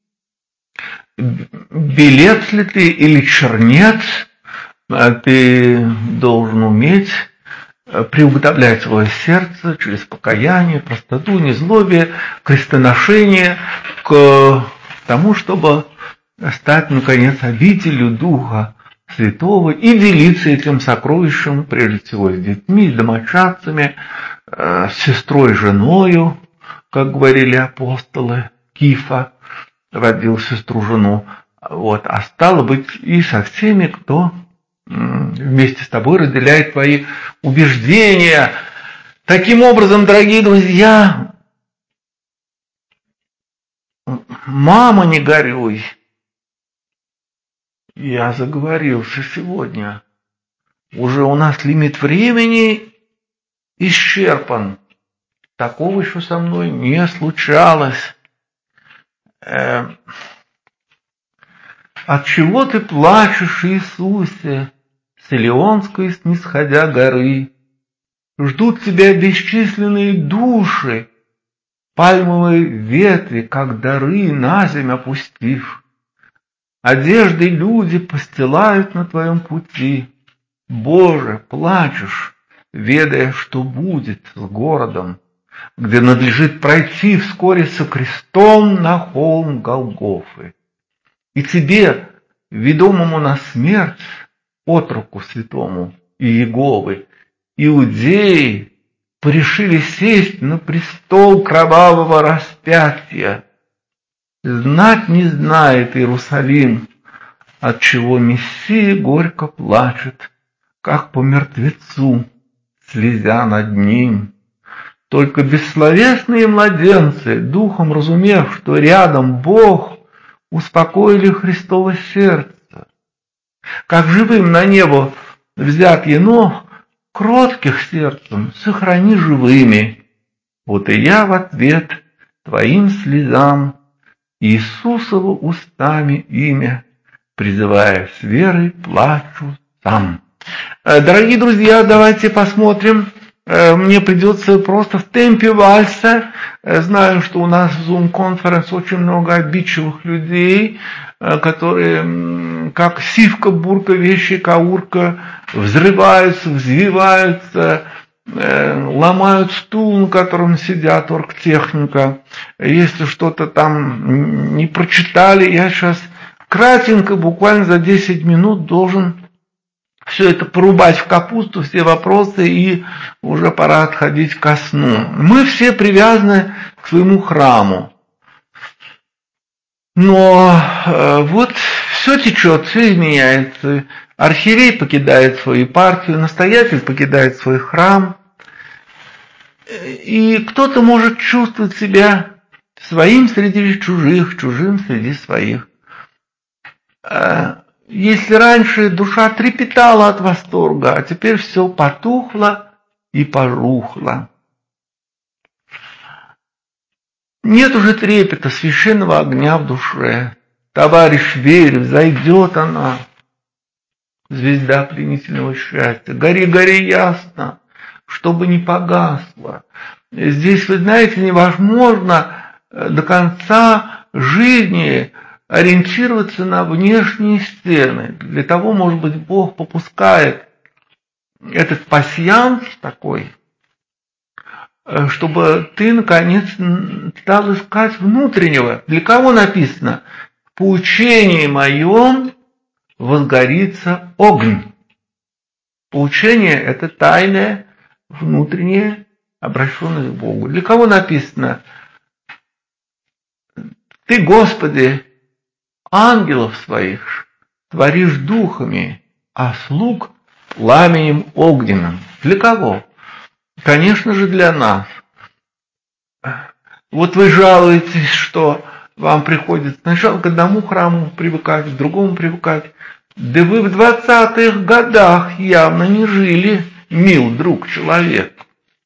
белец ли ты или чернец, ты должен уметь приуготовлять свое сердце через покаяние, простоту, незлобие, крестоношение к тому, чтобы стать, наконец, обителью Духа Святого и делиться этим сокровищем, прежде всего, с детьми, с домочадцами, с сестрой, женою, как говорили апостолы, Кифа родил сестру-жену, вот, а стало быть и со всеми, кто вместе с тобой разделяет твои убеждения. Таким образом, дорогие друзья, мама, не горюй. Я заговорился сегодня. Уже у нас лимит времени исчерпан. Такого еще со мной не случалось. Отчего ты плачешь, Иисусе, с Илионской снисходя горы? Ждут тебя бесчисленные души, пальмовые ветви, как дары, на землю опустив. Одежды люди постилают на твоем пути. Боже, плачешь, ведая, что будет с городом, где надлежит пройти вскоре со крестом на холм Голгофы. И тебе, ведомому на смерть, отроку святому Иеговы, иудеи порешили сесть на престол кровавого распятия. Знать не знает Иерусалим, отчего Мессия горько плачет, как по мертвецу, слезя над ним. Только бессловесные младенцы, духом разумев, что рядом Бог, успокоили Христово сердце. Как живым на небо взят енох, кротких сердцем сохрани живыми. Вот и я в ответ твоим слезам Иисусову устами имя, призывая с верой, плачу сам. Дорогие друзья, давайте посмотрим. Мне придется просто в темпе вальса. Знаю, что у нас в Zoom-конференс очень много обидчивых людей, которые, как сивка, бурка, вещи, каурка, взрываются, взвиваются, ломают стул, на котором сидят, оргтехника. Если что-то там не прочитали, я сейчас кратенько, буквально за 10 минут должен все это порубать в капусту, все вопросы, и уже пора отходить ко сну. Мы все привязаны к своему храму. Но вот все течет, все изменяется. Архиерей покидает свою епархию, настоятель покидает свой храм. И кто-то может чувствовать себя своим среди чужих, чужим среди своих. Если раньше душа трепетала от восторга, а теперь все потухло и пожухло. Нет уже трепета священного огня в душе. Товарищ, верь, взойдет она, звезда пленительного счастья. Гори, гори ясно, чтобы не погасло. Здесь, вы знаете, невозможно до конца жизни ориентироваться на внешние стены. Для того, может быть, Бог попускает этот пасьянс такой, чтобы ты, наконец, стал искать внутреннего. Для кого написано? В поучении моем возгорится огонь. Поучение – это тайное, внутреннее, обращенное к Богу. Для кого написано? Ты, Господи, ангелов своих творишь духами, а слуг пламенем огненным. Для кого? Конечно же, для нас. Вот вы жалуетесь, что вам приходится сначала к одному храму привыкать, к другому привыкать. Да вы в 20-х годах явно не жили, мил друг человек.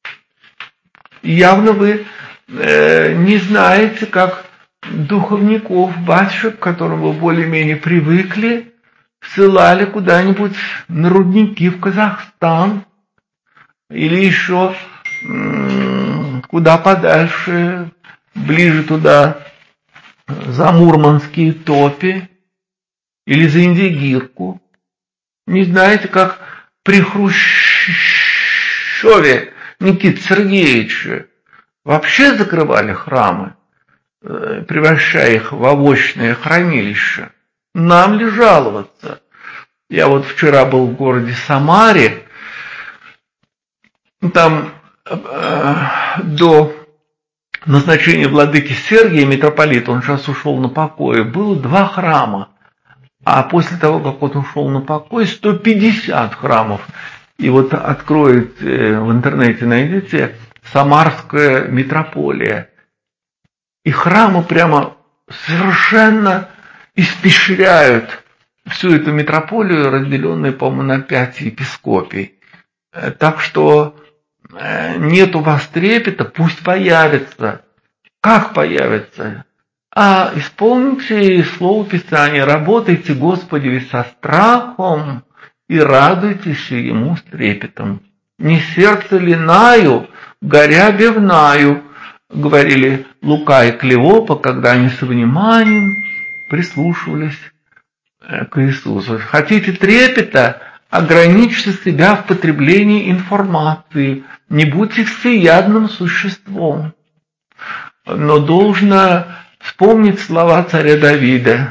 Явно вы не знаете, как духовников, батюшек, к которым вы более-менее привыкли, ссылали куда-нибудь на рудники в Казахстан или еще куда подальше, ближе туда, за Мурманские топи или за Индигирку. Не знаете, как при Хрущеве Никиты Сергеевича вообще закрывали храмы, превращая их в овощное хранилище. Нам ли жаловаться? Я вот вчера был в городе Самаре, там до назначения владыки Сергия, митрополита, он сейчас ушел на покой, было 2 храма. А после того, как он ушел на покой, 150 храмов. И вот откроете в интернете, найдете Самарская митрополия. И храмы прямо совершенно испещряют всю эту митрополию, разделенную, по-моему, на 5 епископий. Так что нет у вас трепета, пусть появится. Как появится? А исполните слово Писания, работайте, Господи, со страхом и радуйтесь Ему с трепетом. Не сердце ли наю, горя бевнаю, говорили Лука и Клеопа, когда они со вниманием прислушивались к Иисусу. Хотите трепета? Ограничьте себя в потреблении информации. Не будьте всеядным существом. Но должно вспомнить слова царя Давида.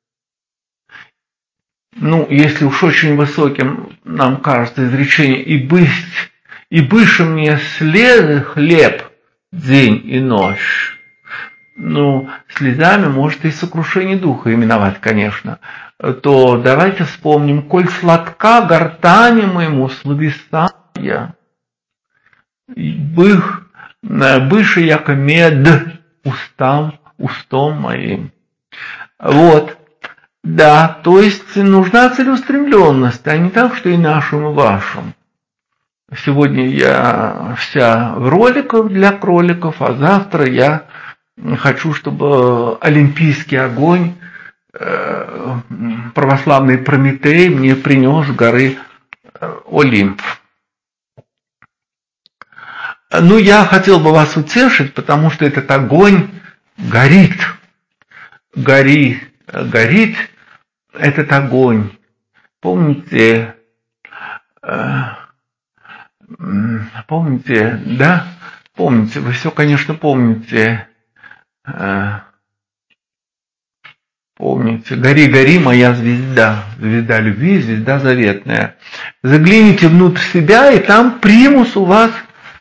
Ну, если уж очень высоким нам кажется изречение, и быше мне слезы хлеб день и ночь. Ну, слезами может и сокрушение духа именовать, конечно. То давайте вспомним, коль сладка гортани моему словесая, быше яко мед устом моим. Вот. Да, то есть нужна целеустремленность, а не так, что и нашим, и вашим. Сегодня я вся в роликах для кроликов, а завтра я хочу, чтобы олимпийский огонь, православный Прометей мне принес с горы Олимп. Ну, я хотел бы вас утешить, потому что этот огонь горит. Горит этот огонь. Помните, да? Помните, вы все, конечно, помните. Помните, гори, гори, моя звезда, звезда любви, звезда заветная. Загляните внутрь себя, и там примус у вас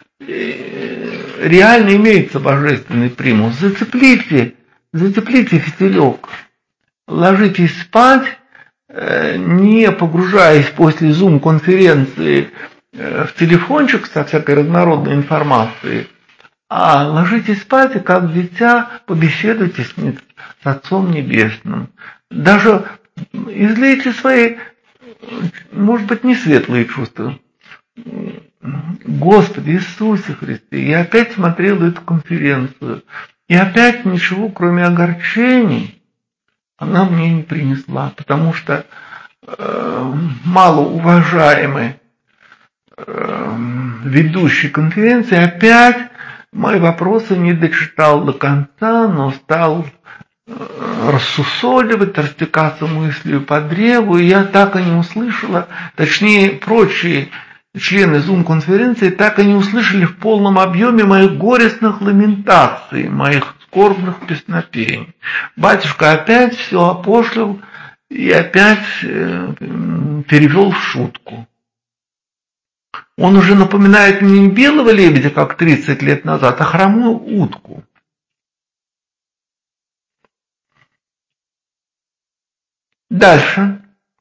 реально имеется божественный примус. Зацеплите фитилек, ложитесь спать, не погружаясь после зум-конференции в телефончик со всякой разнородной информацией, а ложитесь спать и как дитя побеседуйте с Отцом Небесным. Даже излейте свои, может быть, не светлые чувства. Господи Иисусе Христе, я опять смотрел эту конференцию, и опять ничего, кроме огорчений, она мне не принесла, потому что малоуважаемый ведущий конференции опять мои вопросы не дочитал до конца, но стал рассусоливать, растекаться мыслью по древу, и я так и не услышала, точнее, прочие члены Zoom-конференции так и не услышали в полном объеме моих горестных ламентаций, моих скорбных песнопений. Батюшка опять все опошлил и опять перевел в шутку. Он уже напоминает мне не белого лебедя, как 30 лет назад, а хромую утку. Дальше.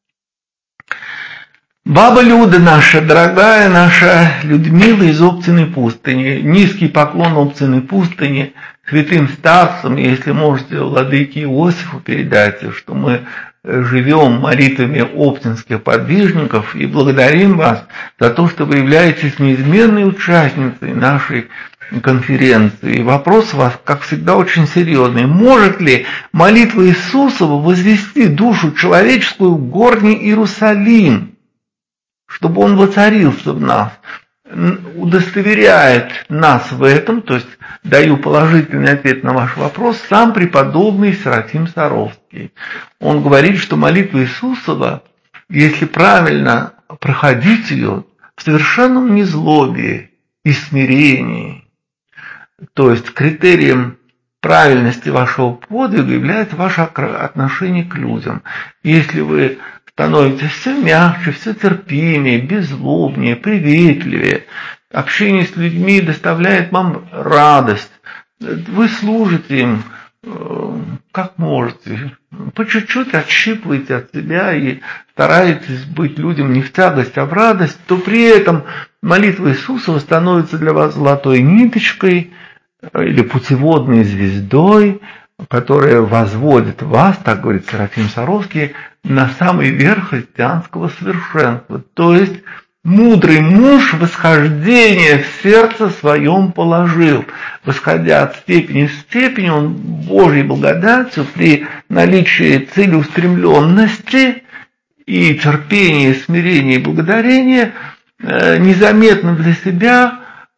Баба Люда наша, дорогая наша Людмила из Оптиной пустыни. Низкий поклон Оптиной пустыни, святым старцам, если можете, владыке Иосифу передайте, что мы живем молитвами оптинских подвижников и благодарим вас за то, что вы являетесь неизменной участницей нашей конференции. И вопрос у вас, как всегда, очень серьезный. Может ли молитва Иисусова возвести душу человеческую в горний Иерусалим, чтобы он воцарился в нас? Удостоверяет нас в этом, то есть даю положительный ответ на ваш вопрос, сам преподобный Серафим Саровский. Он говорит, что молитва Иисусова, если правильно проходить ее, в совершенном незлобии и смирении, то есть критерием правильности вашего подвига является ваше отношение к людям. Если вы становитесь все мягче, все терпимее, беззлобнее, приветливее, общение с людьми доставляет вам радость, вы служите им как можете, по чуть-чуть отщипываете от себя и стараетесь быть людям не в тягость, а в радость, то при этом молитва Иисусова становится для вас золотой ниточкой или путеводной звездой, которая возводит вас, так говорит Серафим Саровский, на самый верх христианского совершенства. То есть мудрый муж восхождение в сердце своем положил. Восходя от степени в степень, он Божьей благодатью при наличии целеустремленности и терпения, смирения и благодарения незаметно для себя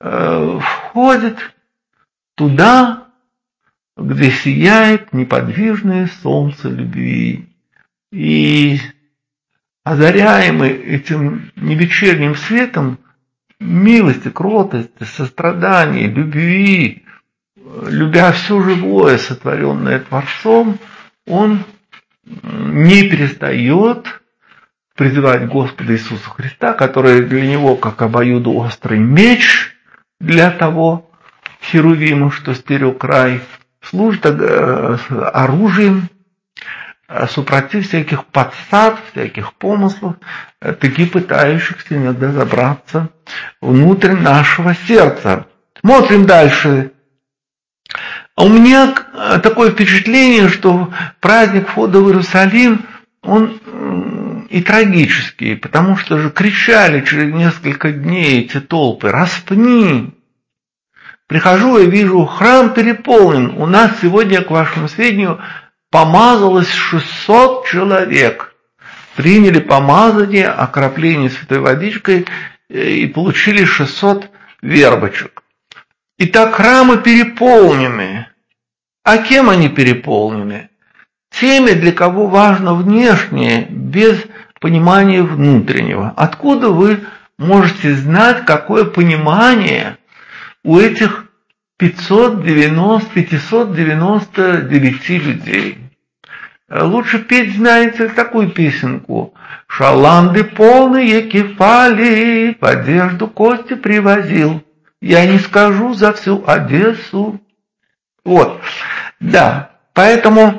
входит туда, где сияет неподвижное солнце любви. И озаряемый этим невечерним светом милости, кротости, сострадания, любви, любя все живое, сотворенное Творцом, он не перестает призывать Господа Иисуса Христа, который для него как обоюдоострый меч для того херувима, что стерег рай, служит оружием супротив всяких подсад, всяких помыслов, таки пытающихся иногда забраться внутрь нашего сердца. Смотрим дальше. У меня такое впечатление, что праздник входа в Иерусалим он и трагический, потому что же кричали через несколько дней эти толпы: «Распни!». Прихожу и вижу, храм переполнен. У нас сегодня, к вашему сведению, помазалось 600 человек. Приняли помазание, окропление святой водичкой и получили 600 вербочек. Итак, храмы переполнены. А кем они переполнены? Теми, для кого важно внешнее, без понимания внутреннего. Откуда вы можете знать, какое понимание у этих 599 людей? Лучше петь, знаете, такую песенку: «Шаланды полные кефали, в одежду кости привозил, я не скажу за всю Одессу». Вот, да, поэтому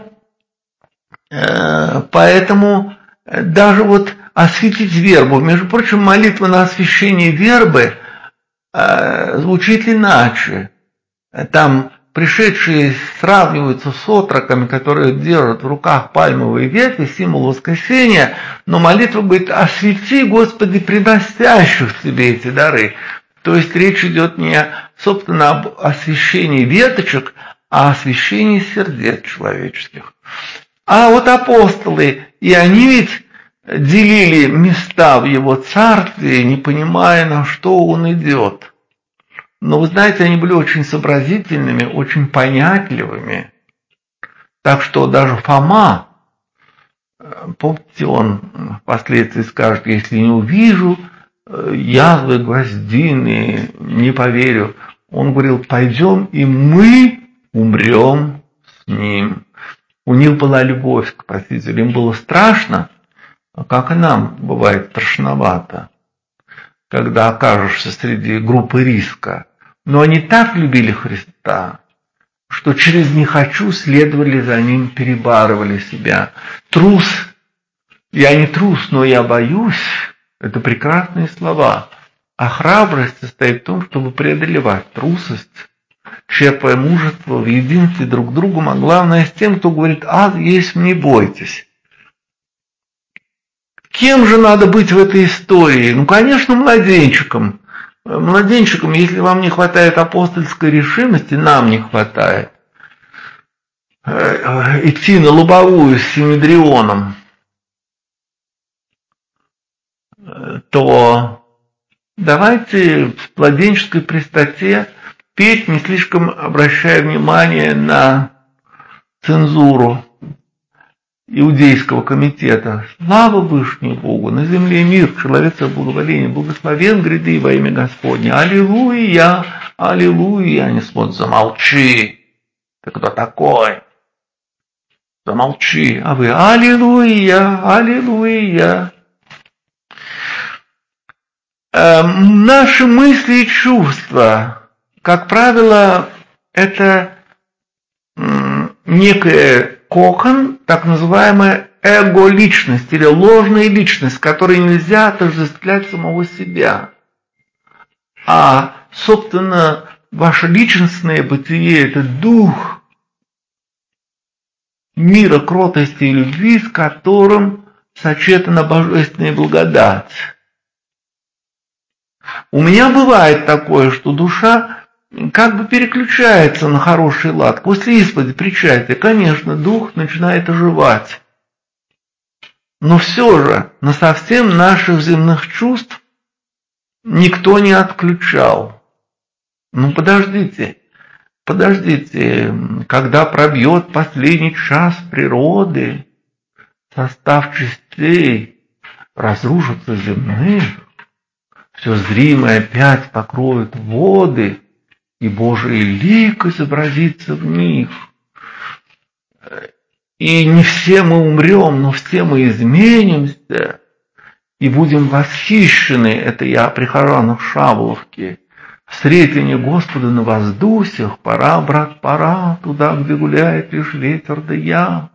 даже вот осветить вербу, между прочим, молитва на освящение вербы звучит иначе. Там пришедшие сравниваются с отроками, которые держат в руках пальмовые ветви, символ воскресения, но молитва говорит: «Освети, Господи, приносящих тебе эти дары». То есть речь идет не, собственно, об освящении веточек, а о освящении сердец человеческих. А вот апостолы, и они ведь делили места в его царстве, не понимая, на что он идет. Но вы знаете, они были очень сообразительными, очень понятливыми. Так что даже Фома, помните, он впоследствии скажет: «Если не увижу язвы гвоздины, не поверю». Он говорил: «Пойдем, и мы умрем с ним». У них была любовь к Спасителю, им было страшно, как и нам бывает страшновато, когда окажешься среди группы риска. Но они так любили Христа, что через «не хочу» следовали за Ним, перебарывали себя. Трус, я не трус, но я боюсь – это прекрасные слова. А храбрость состоит в том, чтобы преодолевать трусость, черпая мужество в единстве друг с другом, а главное с тем, кто говорит: «Ад есть, не бойтесь». Кем же надо быть в этой истории? Ну, конечно, младенчиком. Младенчиком, если вам не хватает апостольской решимости, нам не хватает, идти на лобовую с Синедрионом, то давайте в младенческой простоте петь, не слишком обращая внимание на цензуру Иудейского комитета. Слава Вышнему Богу, на земле мир, человеческое благоволение, благословен гряды во имя Господне. Аллилуйя, аллилуйя. Они смотрят: «Замолчи, ты кто такой? Замолчи». А вы: аллилуйя, аллилуйя. Наши мысли и чувства, как правило, это некое кокон, так называемая эго-личность или ложная личность, с которой нельзя отождествлять самого себя. А, собственно, ваше личностное бытие – это дух мира, кротости и любви, с которым сочетана божественная благодать. У меня бывает такое, что душа как бы переключается на хороший лад. После исповеди, причастия, конечно, дух начинает оживать. Но все же насовсем наших земных чувств никто не отключал. Ну подождите, когда пробьет последний час природы, состав частей разрушится земных, все зримое опять покроет воды, и Божий лик изобразится в них. И не все мы умрем, но все мы изменимся и будем восхищены, это я о прихожанах Шавловки, встретение Господа на воздусях, пора, брат, пора, туда, где гуляет лишь ветер да я.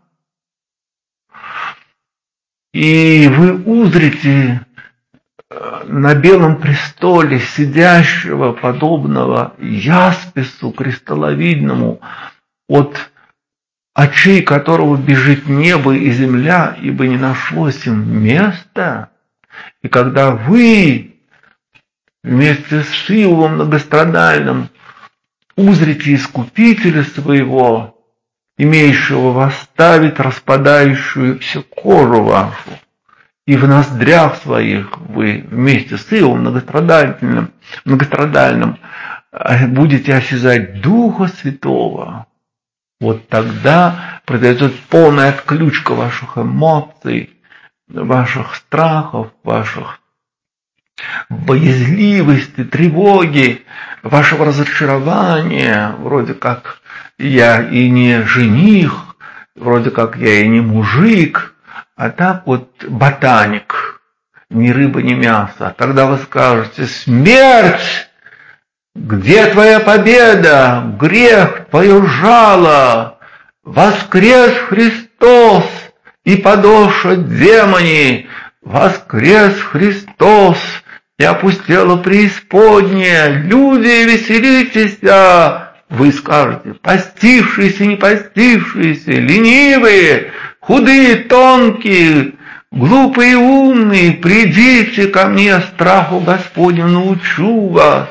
И вы узрите на белом престоле сидящего, подобного яспису кристалловидному, от очей которого бежит небо и земля, ибо не нашлось им места. И когда вы вместе с Иовом многострадальным узрите Искупителя своего, имеющего восставить распадающуюся кожу вашу, и в ноздрях своих вы вместе с Иовом многострадальным будете осязать Духа Святого, вот тогда произойдет полная отключка ваших эмоций, ваших страхов, ваших боязливости, тревоги, вашего разочарования, вроде как я и не жених, вроде как я и не мужик, а так вот ботаник, ни рыба, ни мясо. Тогда вы скажете: смерть, где твоя победа? Грех, твое жало! Воскрес Христос и подоша демони! Воскрес Христос и опустела преисподняя! Люди, веселитесь! Вы скажете: постившиеся, не постившиеся, ленивые, худые, тонкие, глупые, умные, придите ко мне, страху Господню научу вас.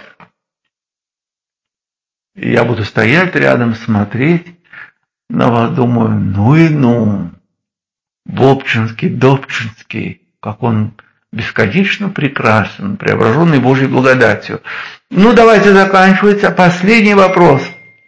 И я буду стоять рядом, смотреть на вас, думаю, ну и ну, Бобчинский, Добчинский, как он бесконечно прекрасен, преображенный Божьей благодатью. Ну, давайте заканчивать. Последний вопрос.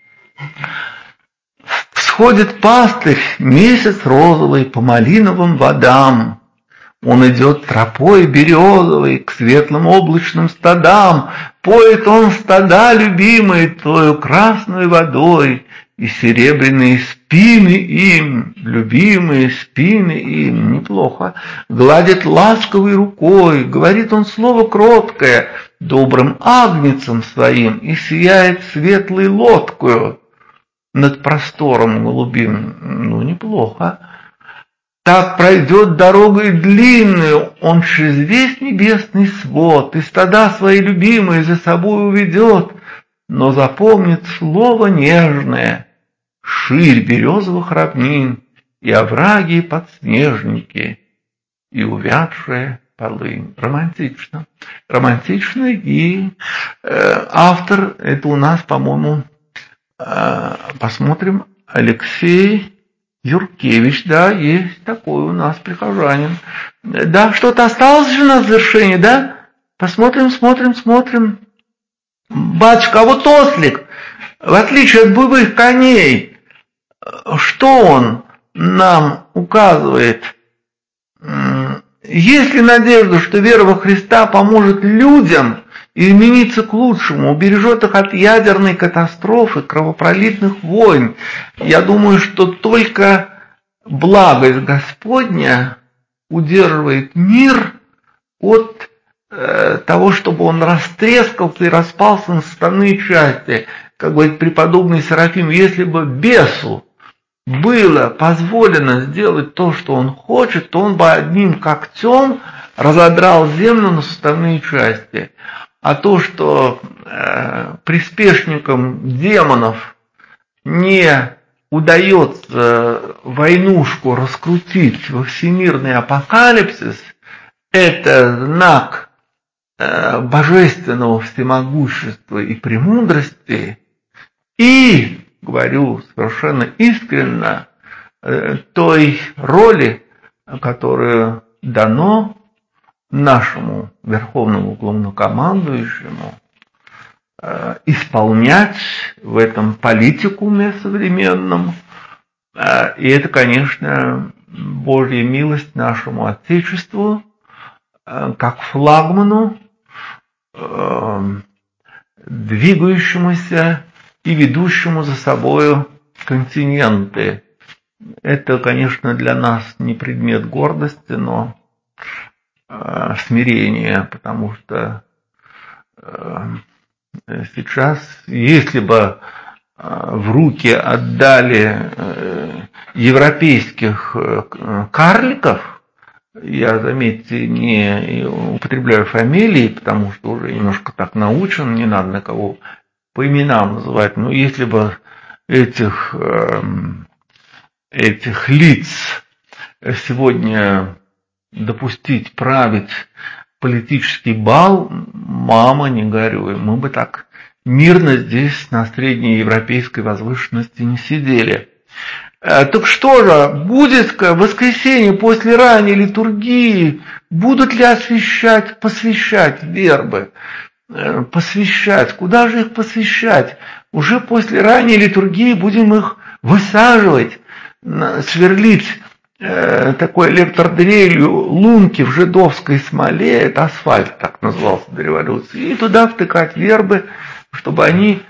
Всходит пастырь, месяц розовый, по малиновым водам. Он идет тропой березовой к светлым облачным стадам. Поет он стада любимые тою красной водой, и серебряные спины им, любимые спины им, неплохо, гладит ласковой рукой, говорит он слово кроткое добрым агнецам своим, и сияет светлой лодкою над простором голубим. Ну, неплохо. Так пройдет дорогой длинную он через весь небесный свод, и стада свои любимые за собой уведет, но запомнит слово нежное: ширь березовых равнин, и овраги, и подснежники, и увядшая полынь. Романтично. Романтично, и автор, это у нас, по-моему, посмотрим, Алексей Юркевич, да, есть такой у нас прихожанин. Да, что-то осталось же на завершение, да? Посмотрим, смотрим. Батюшка, а вот ослик, в отличие от буйных коней, что он нам указывает? Есть ли надежда, что вера во Христа поможет людям измениться к лучшему, убережет их от ядерной катастрофы, кровопролитных войн? Я думаю, что только благость Господня удерживает мир от того, чтобы он растрескался и распался на составные части. Как говорит преподобный Серафим, если бы бесу было позволено сделать то, что он хочет, то он бы одним когтем разодрал землю на составные части. А то, что приспешникам демонов не удается войнушку раскрутить во всемирный апокалипсис, это знак божественного всемогущества и премудрости, и, говорю совершенно искренне, той роли, которую дано нашему верховному главнокомандующему исполнять в этом политикуме современном. И это, конечно, Божья милость нашему Отечеству, как флагману, двигающемуся и ведущему за собою континенты. Это, конечно, для нас не предмет гордости, но смирения, потому что сейчас, если бы в руки отдали европейских карликов, я, заметьте, не употребляю фамилии, потому что уже немножко так научен, не надо никого по именам называть, но если бы этих этих лиц сегодня допустить править политический бал, мама, не горюй, мы бы так мирно здесь на среднеевропейской возвышенности не сидели. Так что же, будет воскресенье после ранней литургии, будут ли посвящать вербы? Посвящать, куда же их посвящать? Уже после ранней литургии будем их высаживать, сверлить такой электродрелью лунки в жидовской смоле, это асфальт так назывался до революции, и туда втыкать вербы, чтобы они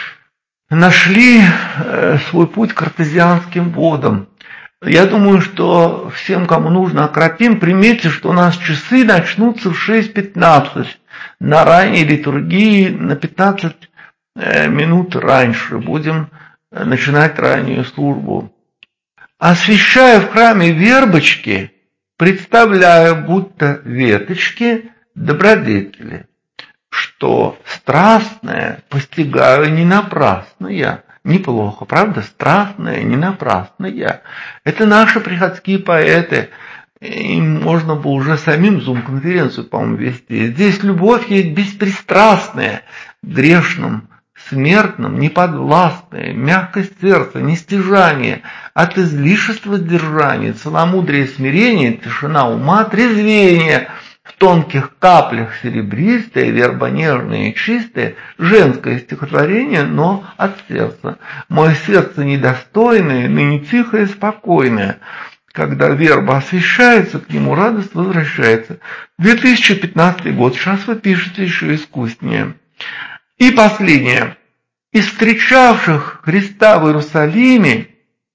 нашли свой путь к артезианским водам. Я думаю, что всем, кому нужно окропим, примите, что у нас часы начнутся в 6:15 на ранней литургии, на 15 минут раньше будем начинать раннюю службу. Освящая в храме вербочки, представляю, будто веточки добродетели, что страстное постигаю не напрасно я. Неплохо, правда? Страстное не напрасно я. Это наши приходские поэты. Им можно было уже самим зум-конференцию, по-моему, вести. Здесь любовь есть беспристрастная, грешным, смертным, неподвластная, мягкость сердца, нестяжание, от излишества сдержания, целомудрие смирение, тишина ума, трезвение, в тонких каплях серебристое, верба нежное и чистое, женское стихотворение, но от сердца. Мое сердце недостойное, ныне тихое и спокойное. Когда верба освещается, к нему радость возвращается. 2015 год, сейчас вы пишете еще искуснее. И последнее. Из встречавших Христа в Иерусалиме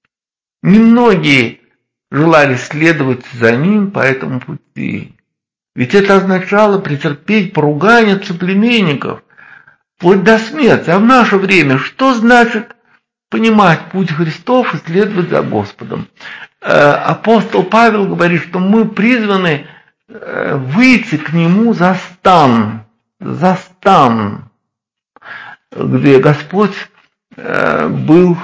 немногие желали следовать за ним по этому пути. Ведь это означало претерпеть поругание соплеменников, вплоть до смерти. А в наше время что значит понимать путь Христов и следовать за Господом? Апостол Павел говорит, что мы призваны выйти к Нему за стан, где Господь был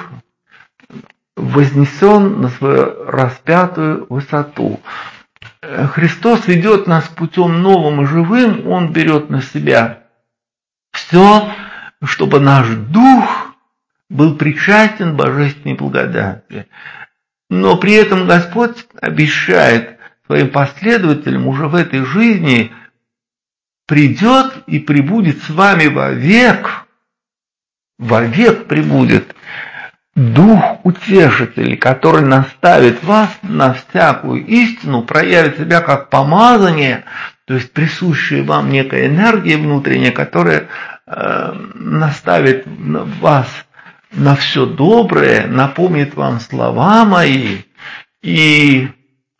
вознесен на свою распятую высоту. Христос ведет нас путем новым и живым, Он берет на себя все, чтобы наш дух был причастен божественной благодати. Но при этом Господь обещает своим последователям уже в этой жизни: придет и пребудет с вами вовек пребудет Дух Утешитель, который наставит вас на всякую истину, проявит себя как помазание, то есть присущая вам некая энергия внутренняя, которая наставит вас на все доброе, напомнит вам слова мои. И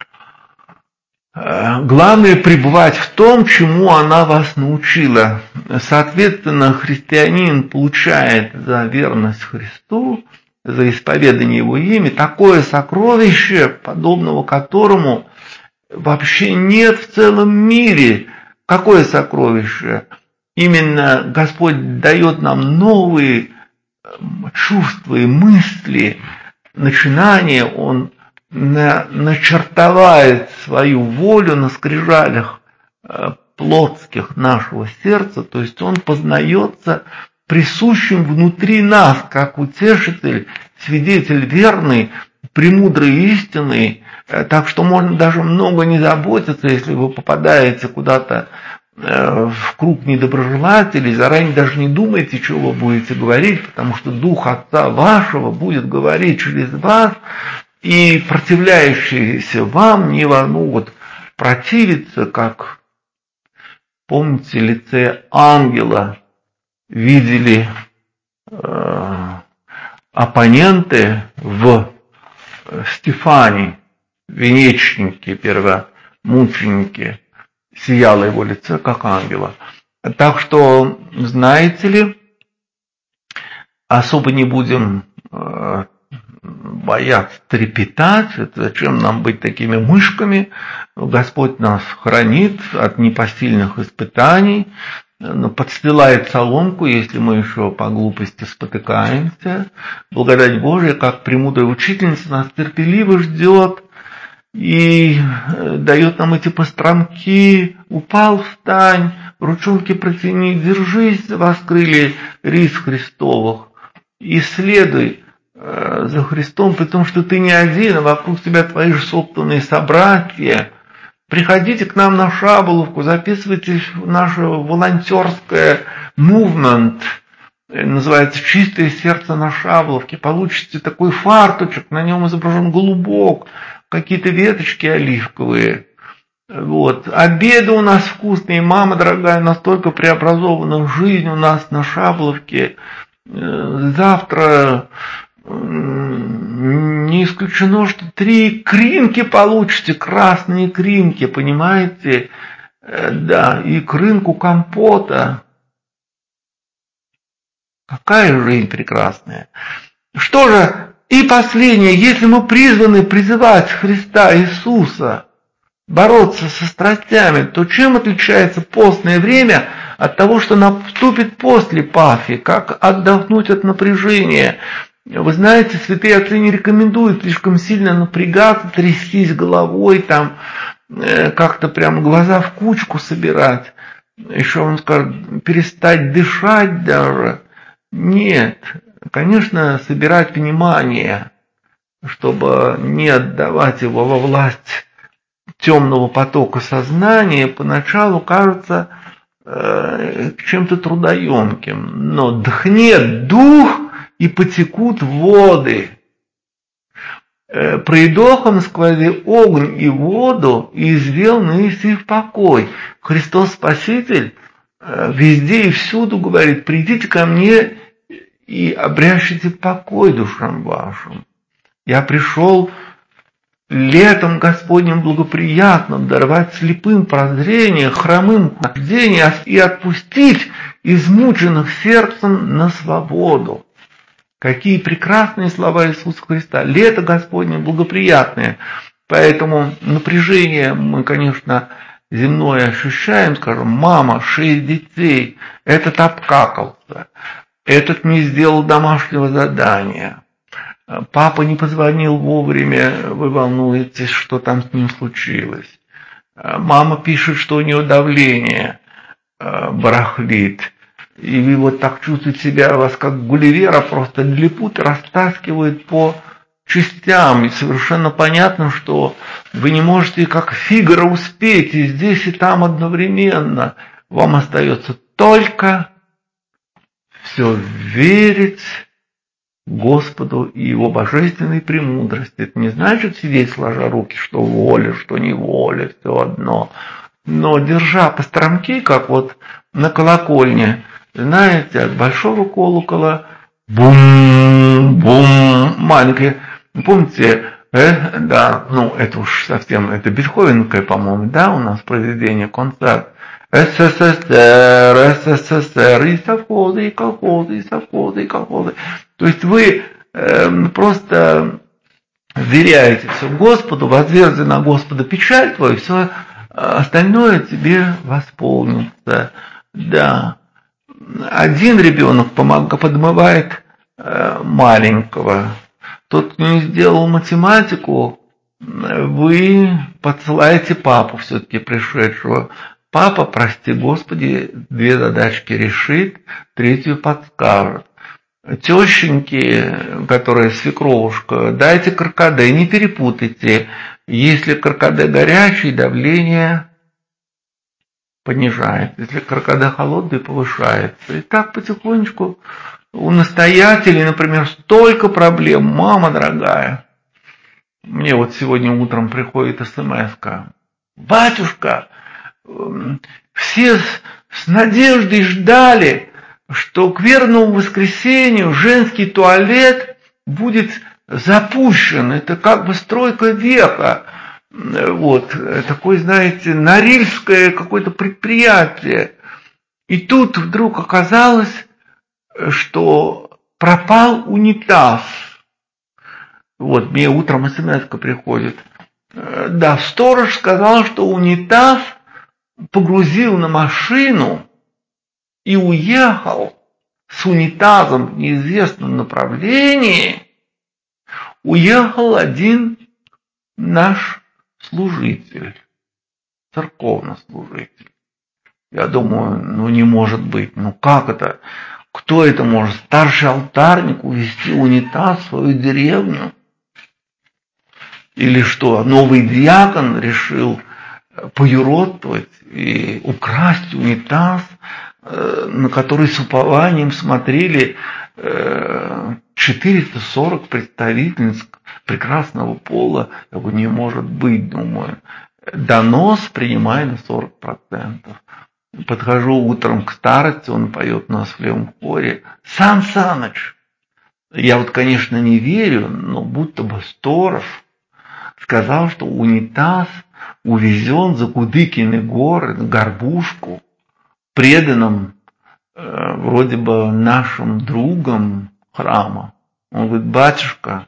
главное пребывать в том, чему она вас научила. Соответственно, христианин получает за верность Христу, за исповедание Его имя такое сокровище, подобного которому вообще нет в целом мире. Какое сокровище? Именно Господь дает нам новые чувства и мысли, начинания. Он начертовает свою волю на скрижалях плотских нашего сердца, то есть Он познается присущим внутри нас, как утешитель, свидетель верный, премудрый истинный, так что можно даже много не заботиться, если вы попадаете куда-то в круг недоброжелателей, заранее даже не думайте, что вы будете говорить, потому что Дух Отца вашего будет говорить через вас, и противляющиеся вам не могут противиться, как, помните, лице ангела видели оппоненты в Стефане, венечники, первомученики, сияло его лицо, как ангела. Так что, знаете ли, особо не будем бояться трепетать, зачем нам быть такими мышками, Господь нас хранит от непосильных испытаний, подстилает соломку, если мы еще по глупости спотыкаемся. Благодать Божия, как премудрая учительница, нас терпеливо ждет и дает нам эти постромки: упал, встань, ручонки протяни, держись за воскрыли рис Христовых, и следуй за Христом, при том, что ты не один, а вокруг тебя твои же собственные собратья. Приходите к нам на Шаболовку, записывайтесь в наше волонтерское movement, называется «Чистое сердце на Шаболовке». Получите такой фарточек, на нем изображен голубок, какие-то веточки оливковые. Вот. Обеды у нас вкусные, мама дорогая настолько преобразована, жизнь у нас на Шаболовке. Завтра не исключено, что 3 кринки получите, красные кринки, понимаете? Да, и крынку компота. Какая жизнь прекрасная. Что же, и последнее, если мы призваны призывать Христа Иисуса, бороться со страстями, то чем отличается постное время от того, что наступит после Пафи? Как отдохнуть от напряжения? Вы знаете, святые отцы не рекомендуют слишком сильно напрягаться, трястись головой, там как-то прям глаза в кучку собирать. Еще он скажет, перестать дышать даже. Нет, конечно, собирать внимание, чтобы не отдавать его во власть темного потока сознания, поначалу кажется чем-то трудоемким. Но дхнет дух, и потекут воды. Придохом сквозь огонь и воду, и извел ныси в покой. Христос Спаситель везде и всюду говорит: придите ко мне и обрящите покой душам вашим. Я пришел летом Господним благоприятным даровать слепым прозрение, хромым хождение и отпустить измученных сердцем на свободу. Какие прекрасные слова Иисуса Христа. Лето Господне благоприятное. Поэтому напряжение мы, конечно, земное ощущаем. Скажем, мама, 6 детей, этот обкакался, этот не сделал домашнего задания, папа не позвонил вовремя, вы волнуетесь, что там с ним случилось. Мама пишет, что у нее давление барахлит. И вы вот так чувствуете себя, вас как Гулливера просто лепут и растаскивают по частям. И совершенно понятно, что вы не можете как Фигаро успеть и здесь, и там одновременно. Вам остается только все верить Господу и Его божественной премудрости. Это не значит сидеть сложа руки, что воля, что не воля, все одно. Но держа постромки, как вот на колокольне, знаете, от большого колокола бум-бум, маленький. Помните, да, ну это уж совсем, это бетховенское, по-моему, да, у нас произведение, концерт. СССР, и совхозы, и колхозы, и совхозы, и колхозы. То есть вы просто вверяете все Господу, возверзи на Господа печаль твою, все остальное тебе восполнится. Да. Один ребенок подмывает маленького. Тот, кто не сделал математику, вы подсылаете папу все-таки пришедшего. Папа, прости Господи, 2 задачки решит, 3 подскажет. Тещеньки, которая свекровушка, дайте каркаде, не перепутайте. Если каркаде горячий, давление понижается. Если каркаде холодный, повышается. И так потихонечку у настоятелей, например, столько проблем. Мама дорогая, мне вот сегодня утром приходит смс-ка. Батюшка, все с надеждой ждали, что к верному воскресенью женский туалет будет запущен. Это как бы стройка века. Вот, такое, знаете, норильское какое-то предприятие. И тут вдруг оказалось, что пропал унитаз. Вот, мне утром смс-ка приходит. Да, сторож сказал, что унитаз погрузил на машину и уехал с унитазом в неизвестном направлении, уехал один наш служитель, церковнослужитель. Я думаю, не может быть, как это? Кто это может? Старший алтарник увезти унитаз в свою деревню? Или что, новый диакон решил поюродствовать и украсть унитаз, на который с упованием смотрели 440 представительниц прекрасного пола? Я говорю, не может быть, думаю. Донос принимай на 40%. Подхожу утром к старости, он поет у нас в левом хоре. Сан Саныч, я конечно, не верю, но будто бы сторож сказал, что унитаз увезен за Кудыкины горы, на Горбушку, преданным вроде бы нашим другом храма. Он говорит, батюшка,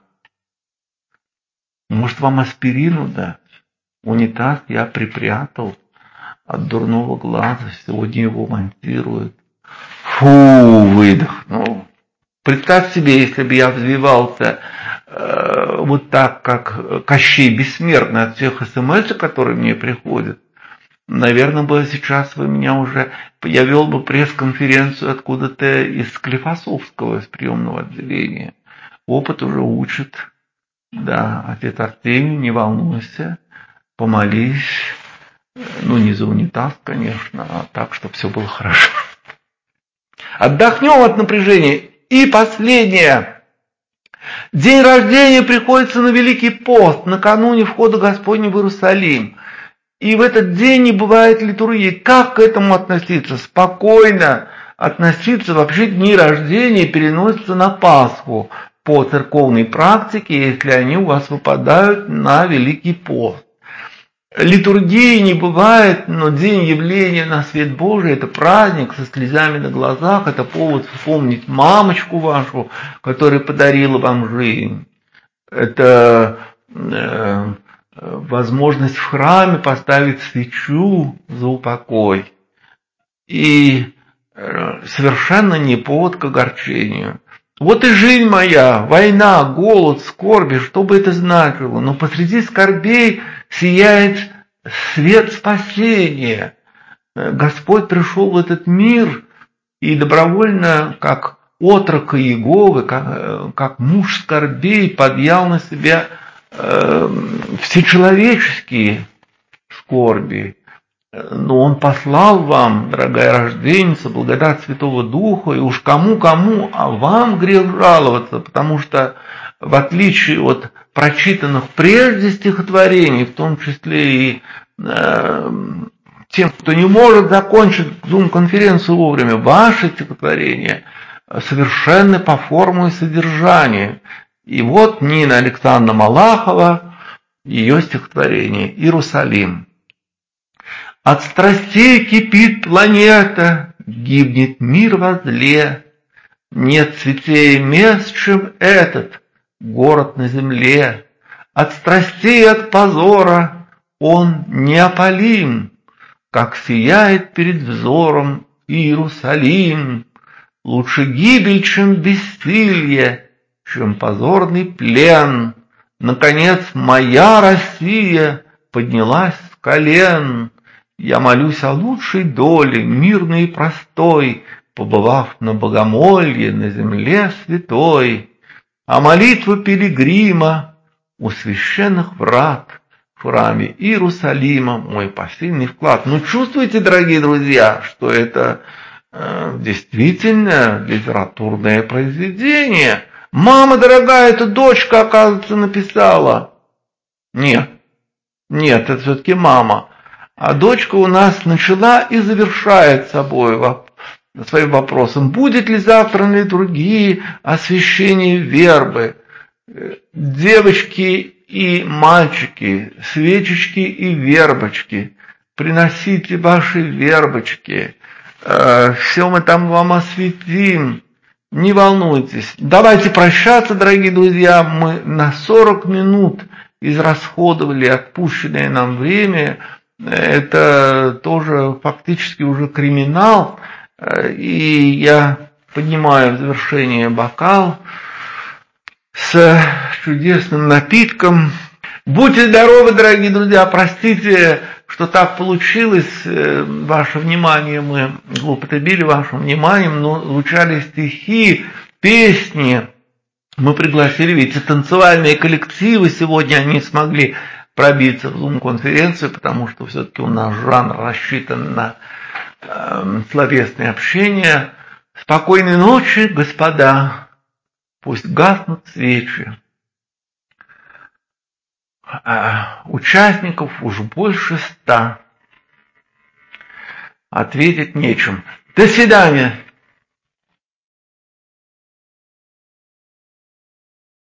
может вам аспирину дать? Унитаз я припрятал от дурного глаза, сегодня его монтируют. Фу, выдохнул. Представь себе, если бы я взвивался вот так, как Кощей Бессмертный от всех смс, которые мне приходят, наверное, бы сейчас я вел бы пресс-конференцию откуда-то из Склифосовского, из приемного отделения. Опыт уже учит. Да, отец Артемий, не волнуйся, помолись. Не за унитаз, конечно, а так, чтобы все было хорошо. Отдохнем от напряжения. И последнее. День рождения приходится на Великий пост, накануне входа Господня в Иерусалим. И в этот день не бывает литургии. Как к этому относиться? Спокойно относиться. Вообще дни рождения переносятся на Пасху по церковной практике, если они у вас выпадают на Великий пост. Литургии не бывает, но день явления на свет Божий – это праздник со слезами на глазах, это повод вспомнить мамочку вашу, которая подарила вам жизнь. Это возможность в храме поставить свечу за упокой. И совершенно не повод к огорчению. Вот и жизнь моя, война, голод, скорби, что бы это значило, но посреди скорбей сияет свет спасения. Господь пришел в этот мир и добровольно, как отрок Иеговы, как муж скорбей, подъял на себя всечеловеческие скорби. Но Он послал вам, дорогая рожденница, благодать Святого Духа, и уж кому-кому, а вам грех жаловаться, потому что в отличие от прочитанных прежде стихотворений, в том числе и тем, кто не может закончить Зум-конференцию вовремя, ваши стихотворения совершенны по форме и содержанию. И вот Нина Александровна Малахова, ее стихотворение «Иерусалим». От страстей кипит планета, гибнет мир во зле. Нет святее мест, чем этот город на земле. От страстей и от позора он неопалим, как сияет перед взором Иерусалим. Лучше гибель, чем бессилье, чем позорный плен. Наконец, моя Россия поднялась с колен. Я молюсь о лучшей доле, мирной и простой, побывав на богомолье на земле святой. А молитва пилигрима у священных врат в храме Иерусалима мой посильный вклад. Чувствуете, дорогие друзья, что это действительно литературное произведение? Мама дорогая, это дочка, оказывается, написала. Нет, это все-таки мама. А дочка у нас начала и завершает своим вопросом. Будет ли завтра на литургии освящение вербы? Девочки и мальчики, свечечки и вербочки, приносите ваши вербочки. Все мы там вам осветим. Не волнуйтесь. Давайте прощаться, дорогие друзья. Мы на 40 минут израсходовали отпущенное нам время. Это тоже фактически уже криминал. И я поднимаю в завершение бокал с чудесным напитком. Будьте здоровы, дорогие друзья, простите, что так получилось, ваше внимание мы злоупотребили вашим вниманием, но звучали стихи, песни. Мы пригласили ведь и танцевальные коллективы сегодня, они смогли пробиться в Zoom-конференцию, потому что все-таки у нас жанр рассчитан на словесное общение. Спокойной ночи, господа, пусть гаснут свечи. Участников уж больше 100. Ответить нечем. До свидания.